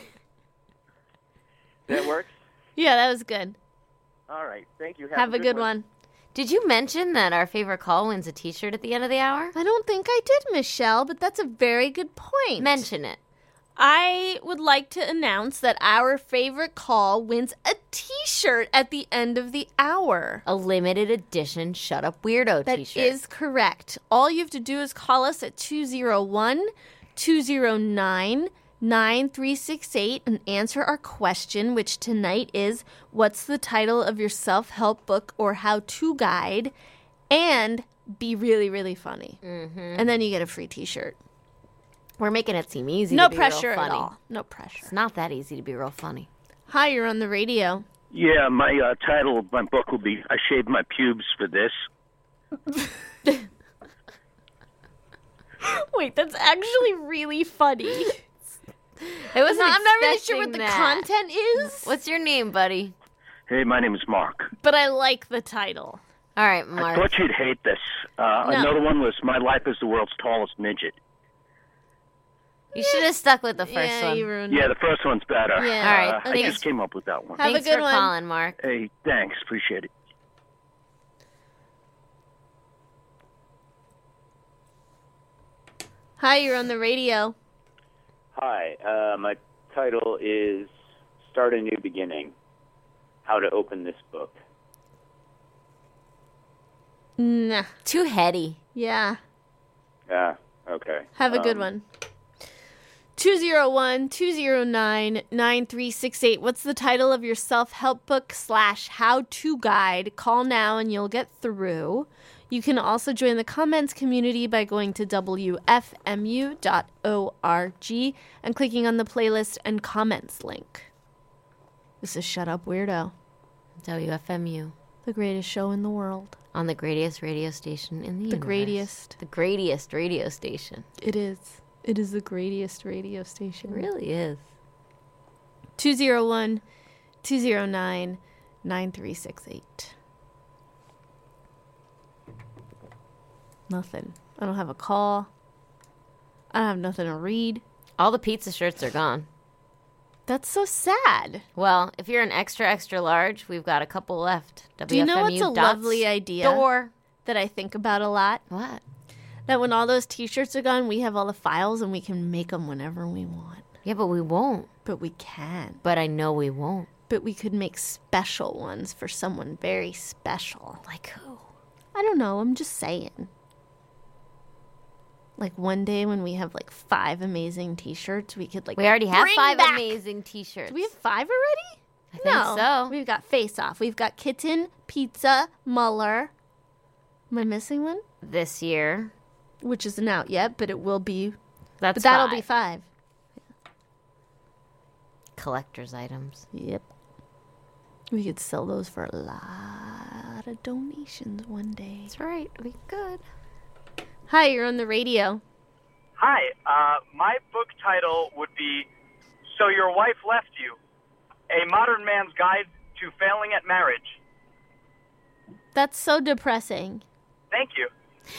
That works?
Yeah, that was good.
All right. Thank you.
Have a good one.
Did you mention that our favorite call wins a t-shirt at the end of the hour?
I don't think I did, Michelle, but that's a very good point.
Mention it.
I would like to announce that our favorite call wins a t-shirt at the end of the hour.
A limited edition Shut Up Weirdo t-shirt.
That is correct. All you have to do is call us at 201-209-9368 and answer our question, which tonight is, what's the title of your self-help book or how-to guide? And be really, really funny.
Mm-hmm.
And then you get a free t-shirt.
We're making it seem easy
No
to be
pressure
real funny.
at all. No pressure.
It's not that easy to be real funny.
Hi, you're on the radio.
Yeah, my title of my book will be I Shaved My Pubes for This.
Wait, that's actually really funny.
I wasn't
I'm not really sure
expecting
what the
that.
content is,
What's your name, buddy?
Hey, my name is Mark.
but I like the title.
All right,
I
Mark.
thought you'd hate this. Another one was My Life as the World's Tallest Midget.
You should have stuck with the first
Yeah,
one.
you ruined
Yeah,
it.
the first one's better.
Yeah.
All right,
I
thanks.
just came up with that one.
Have a
Thanks
good
for
one.
calling, Mark.
Hey, thanks. Appreciate it.
Hi, you're on the radio.
Hi, my title is Start a New Beginning, How to Open This Book.
Nah.
Too heady.
Yeah.
Yeah, okay.
Have a good one. 201-209-9368. What's the title of your self-help book / how-to guide? Call now and you'll get through. You can also join the comments community by going to wfmu.org and clicking on the playlist and comments link. This is Shut Up Weirdo.
WFMU.
The greatest show in the world.
On the greatest radio station in the universe.
greatest.
The greatest radio station.
It is. It is the greatest radio station.
It really is.
201-209-9368. Nothing. I don't have a call. I don't have nothing to read.
All the pizza shirts are gone.
That's so sad.
Well, if you're an extra, extra large, we've got a couple left.
Do you know what's a lovely idea that I think about a lot?
What?
That when all those t-shirts are gone, we have all the files and we can make them whenever we want.
Yeah, but we won't.
But we can.
But I know we won't.
But we could make special ones for someone very special.
Like who?
I don't know. I'm just saying. Like one day when we have like 5 amazing t-shirts, we could like
We already have
bring
5
back-
amazing t-shirts.
Do we have 5 already?
I think so.
We've got Face Off. We've got Kitten, Pizza, Muller. Am I missing one?
This year.
which isn't out yet, but it will be.
That's
but that'll be
$5.
$5.
Collector's items.
Yep. We could sell those for a lot of donations one day.
That's right. We could.
Hi, you're on the radio.
Hi, my book title would be So Your Wife Left You, A Modern Man's Guide to Failing at Marriage.
That's so depressing.
Thank you.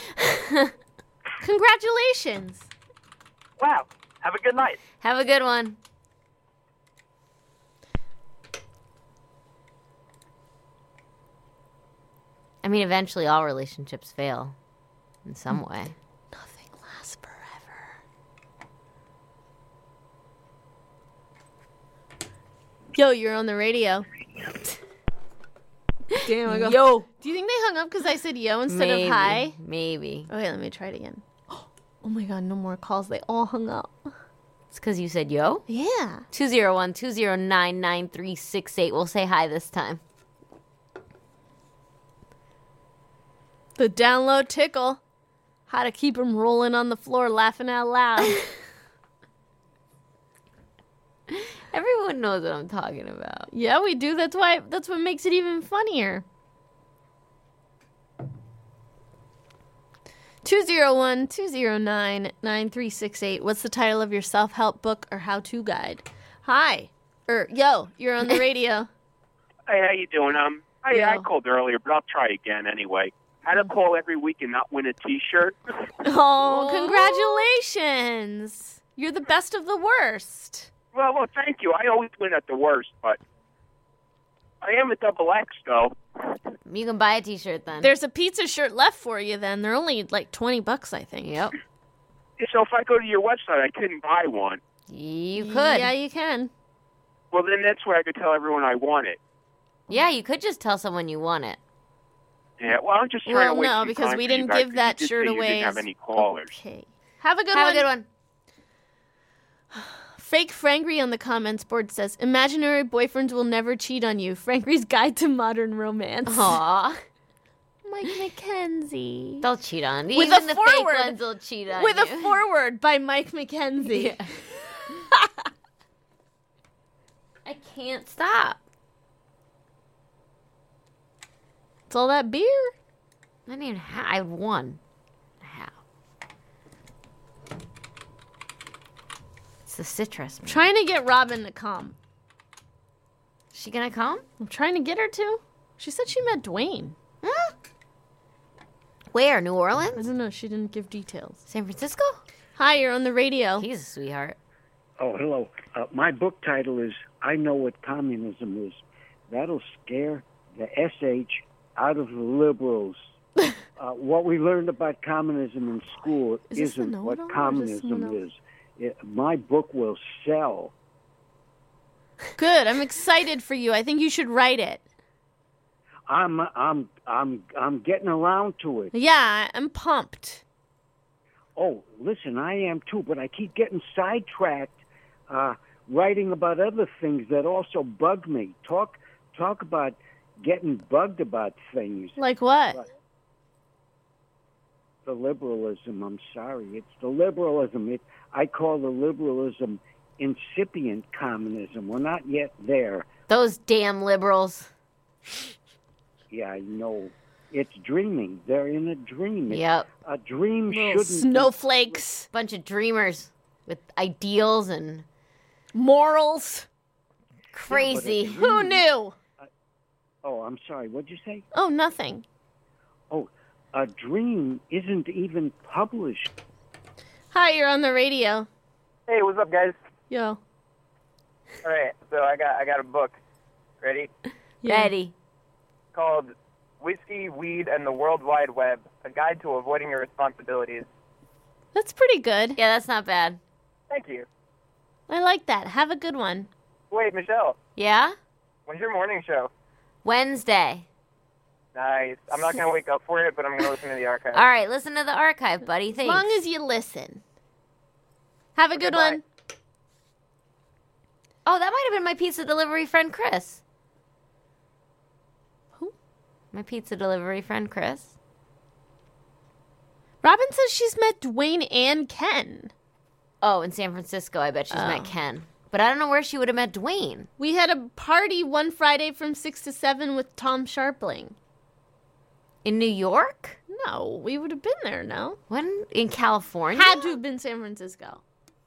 Congratulations.
Wow. Have a good night.
Have a good one. I mean, eventually all relationships fail in some way.
Nothing lasts forever. Yo, you're on the radio. Damn, I go,
yo.
Do you think they hung up because I said yo instead
Maybe,
of hi?
Maybe.
Okay, let me try it again. Oh my god, no more calls. They all hung up.
It's because you said yo?
Yeah.
201-209-9368. We'll say hi this time.
The download tickle. How to keep them rolling on the floor laughing out loud.
Everyone knows what I'm talking about.
Yeah, we do. That's what makes it even funnier. 201-209-9368. What's the title of your self-help book or how-to guide? Hi. Yo, you're on the radio.
Hey, how you doing? I called earlier, but I'll try again anyway. How to call every week and not win a T-shirt?
Oh, congratulations. You're the best of the worst.
Well, thank you. I always win at the worst, but I am a double X, though.
You can buy a T-shirt then.
There's a pizza shirt left for you then. They're only like $20, I think.
Yep.
So if I go to your website, I couldn't buy one.
You could.
Yeah, you can.
Well, then that's where I could tell everyone I want it.
Yeah, you could just tell someone you want it.
Yeah, well, I'm just trying to waste some
because
time
we
for you
didn't
guys,
give that
'cause you
shirt
just say
away.
You didn't have any callers.
Okay. Have a good one. Fake Frankry on the comments board says, imaginary boyfriends will never cheat on you. Frankry's Guide to Modern Romance.
Aww.
Mike Mackenzie.
They'll cheat on you.
With
Even
a
the
forward.
fake ones will cheat on
With
you.
a forward by Mike Mackenzie.
Yeah. I can't stop.
It's all that beer?
I didn't even I had one. It's the citrus. Man.
Trying to get Robin to come.
She gonna come?
I'm trying to get her to. She said she met Dwayne.
Huh? Where? New Orleans?
I don't know. She didn't give details.
San Francisco?
Hi, you're on the radio.
He's a sweetheart.
Oh, hello. My book title is I Know What Communism Is. That'll scare the SH out of the liberals. What we learned about communism in school isn't what communism is. My book will sell.
Good. I'm excited for you. I think you should write it.
I'm getting around to it.
Yeah, I'm pumped.
Oh, listen, I am too, but I keep getting sidetracked writing about other things that also bug me. Talk about getting bugged about things.
Like what?
The liberalism, I'm sorry. It's the liberalism. I call the liberalism incipient communism. We're not yet there.
Those damn liberals.
Yeah, I know. It's dreaming. They're in a dream.
Yep.
A dream
Little
shouldn't...
snowflakes.
Bunch of dreamers with ideals and
morals.
Crazy.
Yeah,
who knew?
Oh, I'm sorry. What'd you say?
Oh, nothing.
Oh, a dream isn't even published.
Hi, you're on the radio.
Hey, what's up, guys?
Yo.
All right, so I got a book. Ready?
Yeah.
Ready.
Called Whiskey, Weed, and the World Wide Web, a guide to avoiding your responsibilities.
That's pretty good.
Yeah, that's not bad.
Thank you.
I like that. Have a good one.
Wait, Michelle,
Yeah?
when's your morning show?
Wednesday.
Nice. I'm not going to wake up for it, but I'm going to listen to the archive.
All right, listen to the archive, buddy. Thanks.
As long as you listen. Have a good
bye.
one.
Oh, that might have been my pizza delivery friend, Chris.
Who?
My pizza delivery friend, Chris.
Robin says she's met Dwayne and Ken.
Oh, in San Francisco, I bet she's met Ken. But I don't know where she would have met Dwayne.
We had a party one Friday from 6 to 7 with Tom Sharpling.
In New York?
No, we would have been there, no?
When? In California?
Had to have been San Francisco.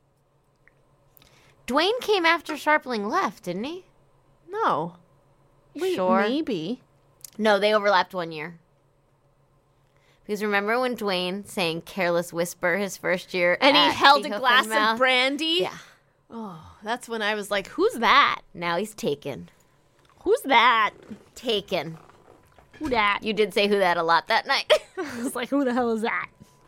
Dwayne came after Sharpling left, didn't he?
No. Wait,
Sure.
maybe.
No, they overlapped 1 year. Because remember when Dwayne sang Careless Whisper his first year
And he
at
held
the
a
Hoof
glass
and Mouth?
of brandy?
Yeah.
Oh, that's when I was like, who's that?
Now he's taken.
Who's that?
Taken.
Who that?
You did say who that a lot that night.
I was like, who the hell is that?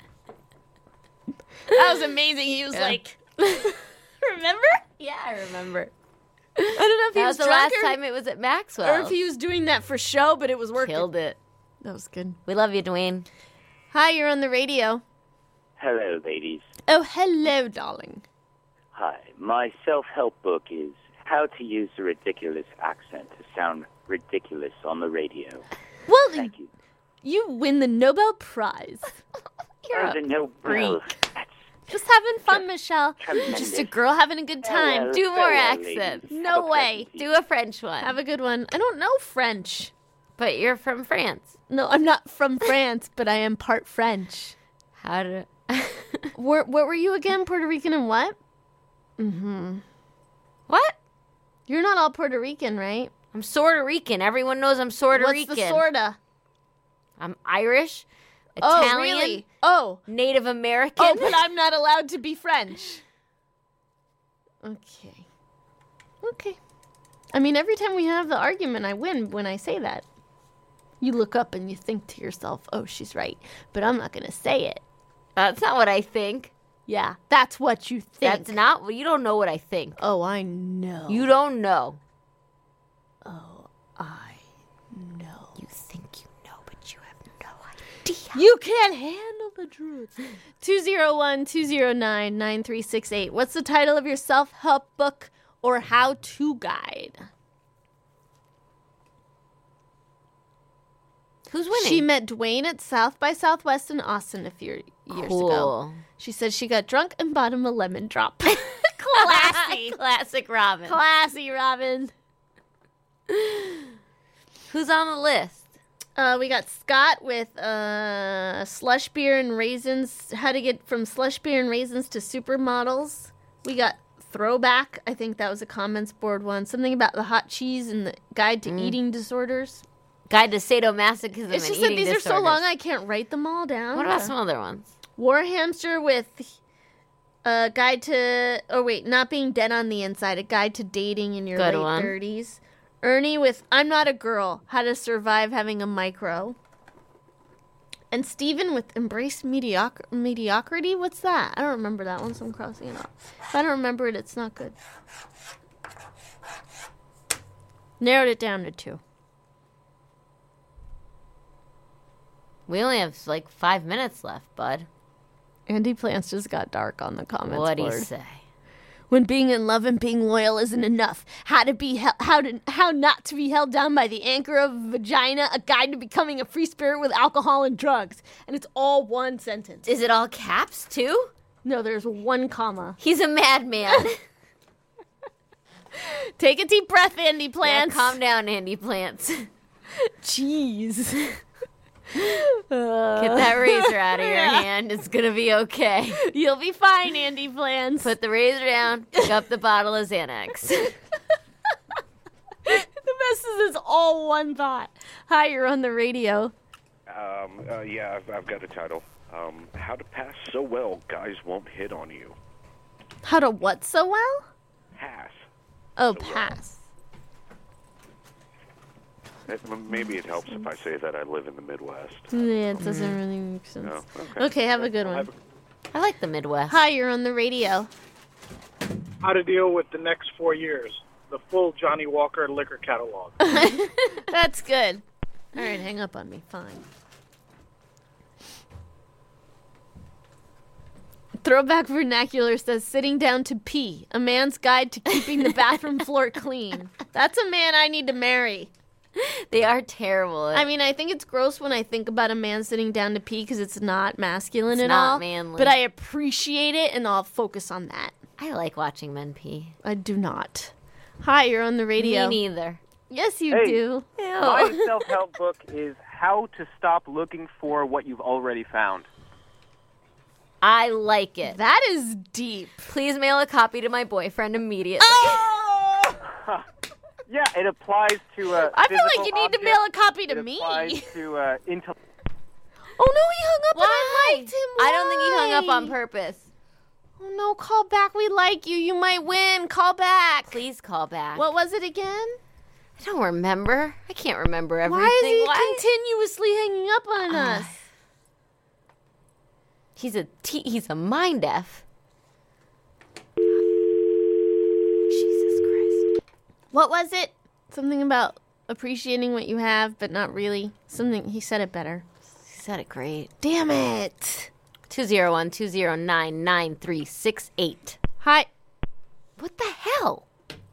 That was amazing. He was like, remember?
Yeah, I remember.
I don't know if he
That
was
was the
drunk
last time it was at Maxwell.
or if he was doing that for show, but it was working.
Killed it.
That was good.
We love you, Dwayne.
Hi, you're on the radio.
Hello, ladies.
Oh, hello, darling.
Hi. My self-help book is How to Use a Ridiculous Accent to Sound Ridiculous on the Radio.
Well,
Thank you.
You win the Nobel Prize.
Oh, the Nobel.
Just having fun, Michelle.
Tremendous.
Just a girl having a good time.
Hello,
Do more
hello,
accents.
ladies.
No
Have a
way.
pleasant
Do a French one.
Have a good one. I don't know French.
But you're from France.
No, I'm not from France, but I am part French.
How to...
What were you again? Puerto Rican and what? Mm-hmm.
What?
You're not all Puerto Rican, right?
I'm Sorta Rican. Everyone knows I'm Sorta
What's
Rican.
the sorta?
I'm Irish, Italian,
Oh, really? Oh.
Native American.
Oh, but I'm not allowed to be French. Okay. Okay. I mean, every time we have the argument, I win when I say that. You look up and you think to yourself, oh, she's right. But I'm not going to say it.
That's not what I think.
Yeah, that's what you think.
That's not... You don't know what I think.
Oh, I know.
You don't know.
Oh, I know.
You think you know, but you have no idea.
You can't handle the truth. 201-209-9368. What's the title of your self-help book or how-to guide?
Who's winning?
She met Dwayne at South by Southwest in Austin a few years ago. She said she got drunk and bought him a lemon drop. Classy.
Classic Robin.
Classy, Robin.
Who's on the list?
We got Scott with slush beer and raisins. How to get from slush beer and raisins to supermodels. We got Throwback. I think that was a comments board one. Something about the hot cheese and the guide to eating disorders.
Guide to sadomasochism
It's
and
just that
eating
these
disorders.
are so long I can't write them all down.
What about some other ones?
War Hamster with a guide to... Oh, wait. Not being dead on the inside. A guide to dating in your
Good
late
one.
30s. Ernie with I'm Not a Girl. How to Survive Having a Micro. And Steven with Embrace Mediocrity. What's that? I don't remember that one, so I'm crossing it off. If I don't remember it, it's not good. Narrowed it down to 2.
We only have like 5 minutes left, bud.
Andy Plants just got dark on the comments
What'd he
board.
say?
When being in love and being loyal isn't enough. How not to be held down by the anchor of a vagina. A guide to becoming a free spirit with alcohol and drugs. And it's all one sentence.
Is it all caps too?
No, there's 1 comma.
He's a madman.
Take a deep breath, Andy Plants.
Yeah, calm down, Andy Plants.
Jeez.
Get that razor out of your hand. It's gonna be okay.
You'll be fine, Andy Plants.
Put the razor down. Pick up the bottle of Xanax.
The best is it's all one thought. Hi, you're on the radio.
Yeah, I've got a title. How to pass so well guys won't hit on you.
How to what so well?
Pass.
Oh,
so
pass.
Maybe it helps if I say that I live in the Midwest.
Yeah, it doesn't really make sense.
No?
Okay, have a good one.
I like the Midwest.
Hi, you're on the radio.
How to deal with the next 4 years. The full Johnny Walker liquor catalog.
That's good. All right, hang up on me. Fine. Throwback Vernacular says, sitting down to pee. A man's guide to keeping the bathroom floor clean. That's a man I need to marry.
They are terrible.
I mean, I think it's gross when I think about a man sitting down to pee because it's not masculine
It's
at
not
all.
manly.
But I appreciate it, and I'll focus on that.
I like watching men pee.
I do not. Hi, you're on the radio.
Me neither.
Yes, you
Hey,
do.
My self-help book is How to Stop Looking for What You've Already Found.
I like it.
That is deep.
Please mail a copy to my boyfriend immediately.
Yeah, it applies to
I feel like you need to mail a copy to me.
It applies to intellect.
Oh, no, he hung up and I liked him.
I don't think he hung up on
Why?
purpose.
Oh, no, call back. We like you. You might win. Call back.
Please call back.
What was it again?
I don't remember. I can't remember everything.
Why is he continuously hanging up on us?
He's a mind F.
What was it? Something about appreciating what you have, but not really. Something, he said it better.
He said it great.
Damn it.
201-209-9368.
Hi.
What the hell?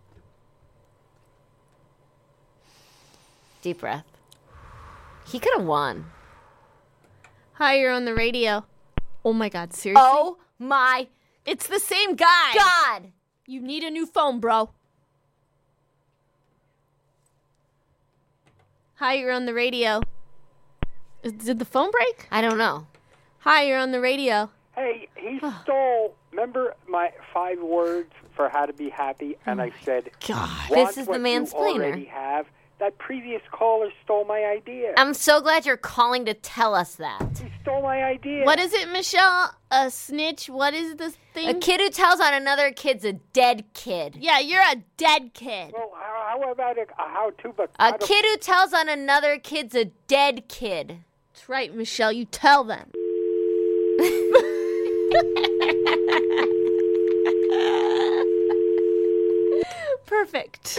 Deep breath. He could have won.
Hi, you're on the radio. Oh my God, seriously?
Oh my.
It's the same guy.
God.
You need a new phone, bro. Hi, you're on the radio. Did the phone break?
I don't know.
Hi, you're on the radio.
Hey, he stole, remember my 5 words for how to be happy? And I said,
God.
Want
This is
what
the
you
mansplainer.
already have. That previous caller stole my idea.
I'm so glad you're calling to tell us that.
He stole my idea.
What is it, Michelle? A snitch? What is this thing?
A kid who tells on another kid's a dead kid.
Yeah, you're a dead kid.
Well, how about a how-to? But
A kid who tells on another kid's a dead kid.
That's right, Michelle. You tell them. Perfect.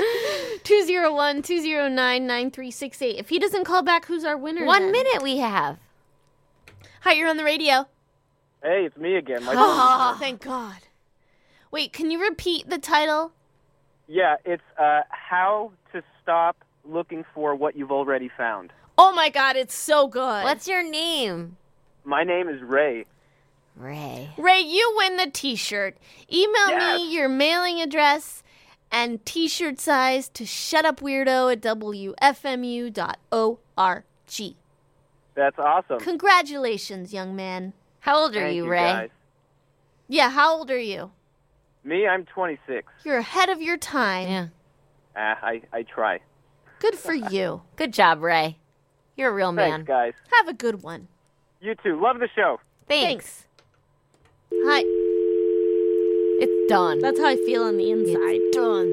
201-209-9368. If he doesn't call back, who's our winner?
1
then?
minute we have.
Hi, you're on the radio.
Hey, it's me again.
Oh, thank God. Wait, can you repeat the title?
Yeah, it's How to Stop Looking for What You've Already Found.
Oh my God, it's so good.
What's your name?
My name is Ray.
Ray.
Ray, you win the t-shirt. Email me your mailing address and t-shirt size to shutupweirdo@wfmu.org.
That's awesome.
Congratulations, young man.
How old are
Thank
you,
you,
Ray?
guys.
Yeah, how old are you?
Me, I'm 26.
You're ahead of your time.
Yeah.
I try.
Good for you.
Good job, Ray. You're a real man.
Thanks, guys.
Have a good one.
You too. Love the show.
Thanks.
Hi.
It's done.
That's how I feel on the inside.
It's done.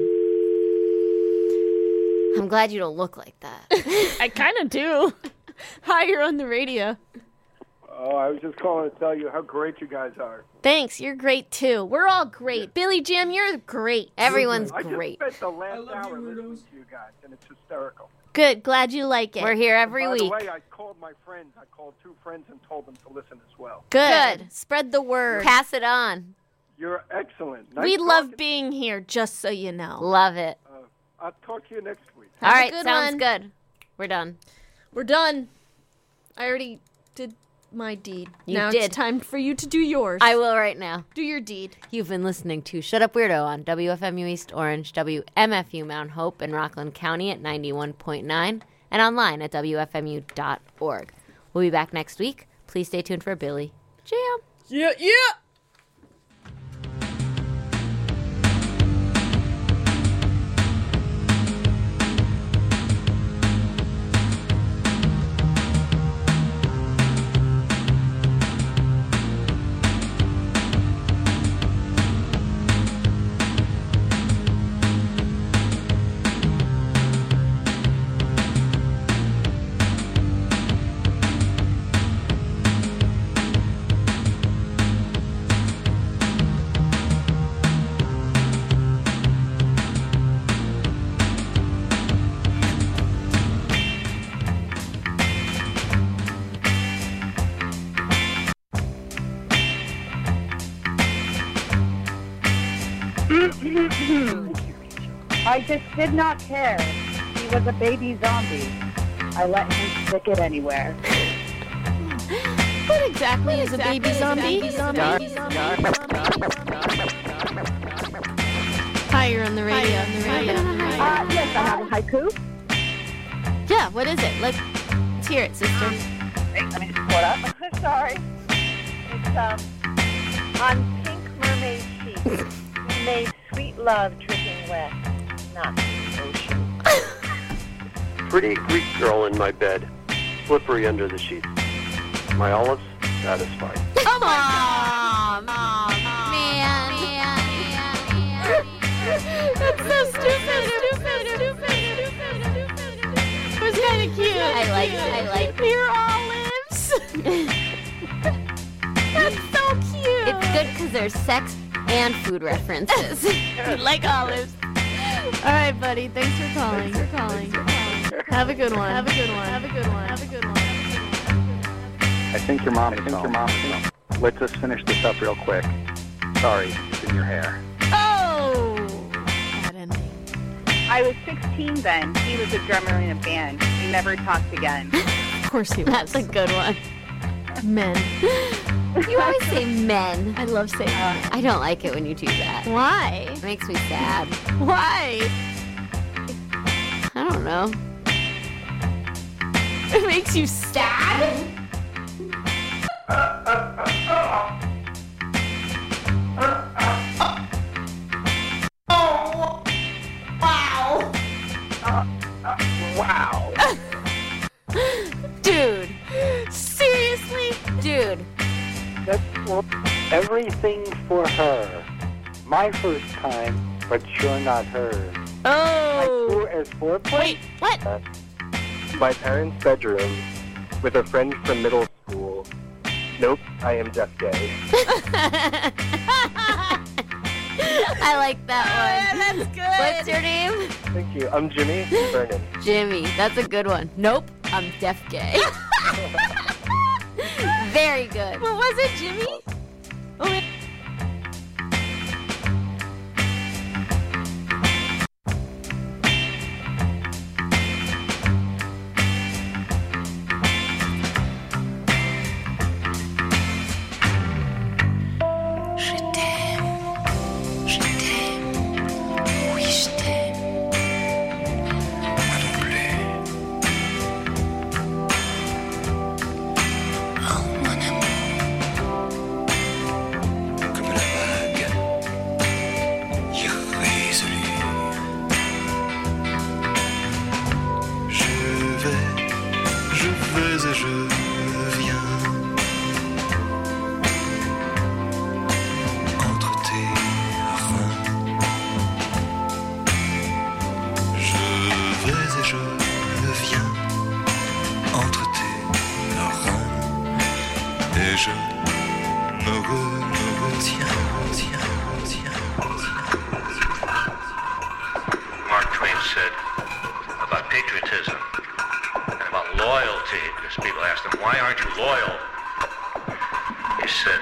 I'm glad you don't look like that.
I kind of do. Hi, you're on the radio.
Oh, I was just calling to tell you how great you guys are.
Thanks, you're great too. We're all great. Billy Jim, you're great.
Everyone's
I
great.
just spent the last hour listening to you guys, and it's hysterical.
Good, glad you like it.
We're here every
By
week.
the way, I called my friends. I called 2 friends and told them to listen as well.
Good. Spread the word.
Pass it on.
You're excellent. Nice
We
talking.
love being here, just so you know.
Love it.
I'll talk to you next week.
All
Have a
right,
good
sounds
one.
good. We're done.
We're done. I already did my deed.
You
now
did.
it's time for you to do yours.
I will right now.
Do your deed.
You've been listening to Shut Up Weirdo on WFMU East Orange, WMFU Mount Hope, and Rockland County at 91.9, and online at WFMU.org. We'll be back next week. Please stay tuned for Billy Jam.
Yeah.
I just did not care. He
was a baby zombie. I let him stick it anywhere.
What exactly is a baby zombie? Hi, you're on the radio.
Yes, I have a haiku.
Yeah, what is it? Let's hear it, sister.
Wait, let me just pull it up. Sorry. It's on pink mermaid sheets. We made sweet love dripping wet, not the ocean.
Pretty Greek girl in my bed, slippery under the sheets. My olives satisfied.
Come on, man.
That's so stupid. It was kind of cute.
I like it.
Your olives. That's so cute.
It's good because there's sex and food references.
Like olives. All right, buddy. Thanks for calling. Have a good one.
I think your mom is home. Let's just finish this up real quick. Sorry, it's in your hair.
Oh! Bad ending.
I was 16 then. He was a drummer in a band. We never talked again.
Of course he was. That's a good one. Men.
You always say men.
I love saying men.
I don't like it when you do that.
Why?
It makes me sad.
Why?
I don't know.
It makes you sad?
Oh, wow.
Wow.
Dude. Seriously?
Dude.
That's everything for her. My first time, but sure not hers.
Oh.
Like, as foreplay?
Wait, what?
My parents' bedroom with a friend from middle school. Nope, I am deaf gay.
I like that one.
That's good.
What's your name?
Thank you. I'm Jimmy Vernon.
Jimmy. That's a good one. Nope, I'm deaf gay. Very good.
What was it, Jimmy? Oh, wait.
Mark Twain said about patriotism and about loyalty, because people asked him, why aren't you loyal? He said,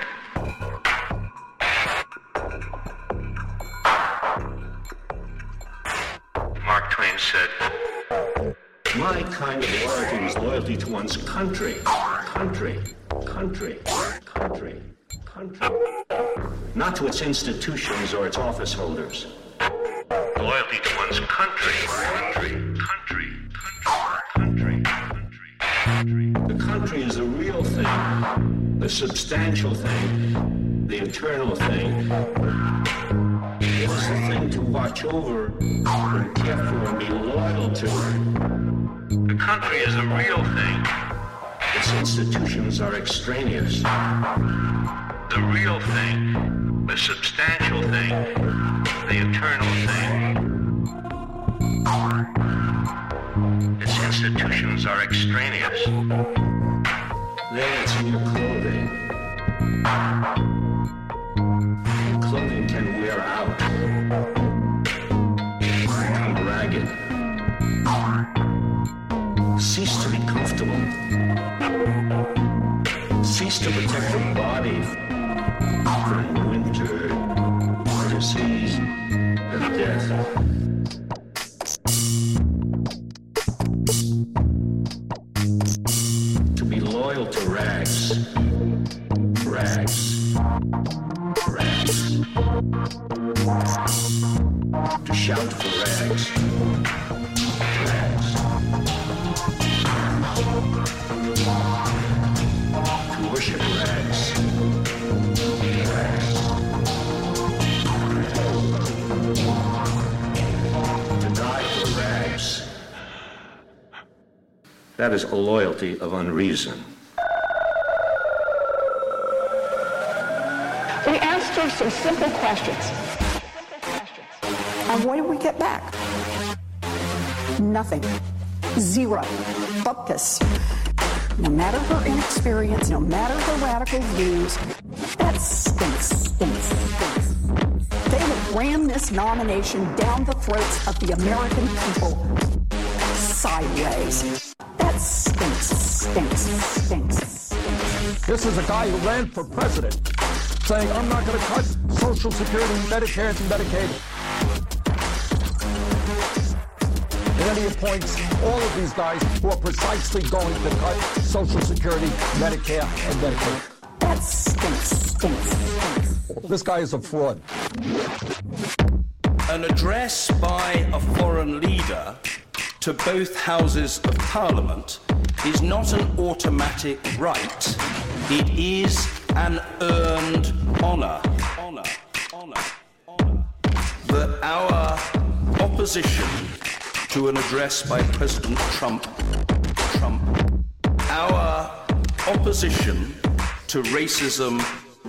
Mark Twain said, my kind of loyalty is loyalty to one's country. Country. Not to its institutions or its office holders. Loyalty to one's country. The country is the real thing, the substantial thing, the eternal thing. It's the thing to watch over and care for and be loyal to. The country is the real thing. Its institutions are extraneous. The real thing, the substantial thing, the eternal thing. Its institutions are extraneous. Then it's in your clothing. And clothing can wear out, become ragged, cease to be comfortable, cease to protect your body from winter, disease, and death. loyal to rags. Rags. Rags. To shout for rags. Rags. To worship rags. Rags. To die for rags. That is a loyalty of unreason.
We asked her some simple questions. And what did we get back? Nothing. Zero. Focus. No matter her inexperience, no matter her radical views, that stinks. They have rammed this nomination down the throats of the American people sideways. That stinks.
This is a guy who ran for president, saying, I'm not going to cut Social Security, Medicare, and Medicaid. And then he appoints all of these guys who are precisely going to cut Social Security, Medicare, and Medicaid.
That stinks.
This guy is a fraud.
An address by a foreign leader to both houses of Parliament is not an automatic right. It is an earned honour. That our opposition to an address by President Trump, our opposition to racism,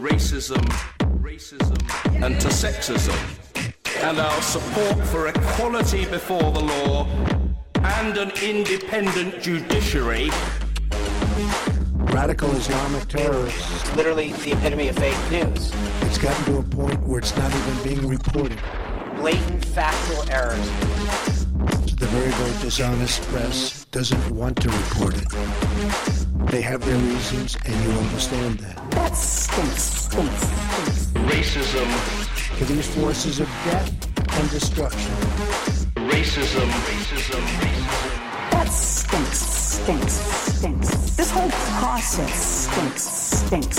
and to sexism, and our support for equality before the law and an independent judiciary.
Radical Islamic terrorists.
Literally the epitome of fake news.
It's gotten to a point where it's not even being reported.
Blatant factual errors.
The very dishonest press doesn't want to report it. They have their reasons, and you understand that.
That stinks.
Racism.
To these forces of death and destruction.
Racism.
That stinks. This whole process stinks.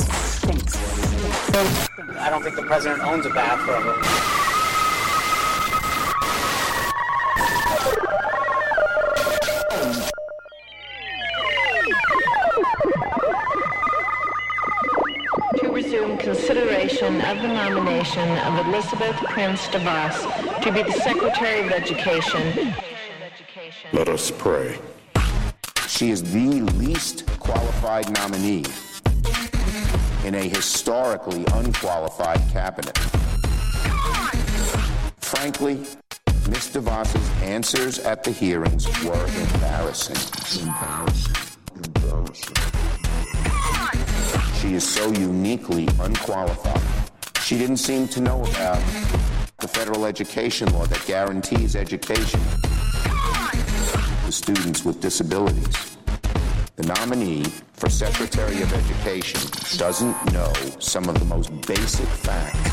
I don't think the president owns a bathroom.
To resume consideration of the nomination of Elizabeth Prince DeVos to be the Secretary of Education.
Let us pray.
She is the least qualified nominee in a historically unqualified cabinet. Frankly, Ms. DeVos's answers at the hearings were embarrassing. She is so uniquely unqualified. She didn't seem to know about the federal education law that guarantees education to students with disabilities. The nominee for Secretary of Education doesn't know some of the most basic facts.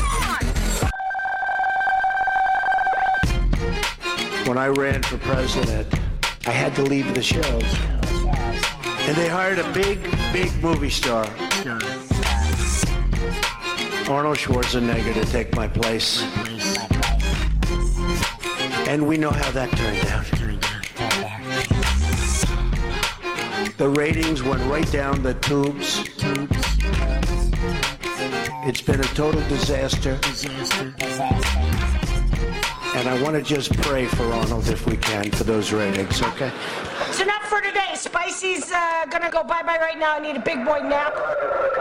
When I ran for president, I had to leave the shows. And they hired a big movie star, Arnold Schwarzenegger, to take my place. And we know how that turned out. The ratings went right down the tubes. It's been a total disaster. And I want to just pray for Arnold, if we can, for those ratings, okay?
It's enough for today. Spicy's gonna go bye-bye right now. I need a big boy nap.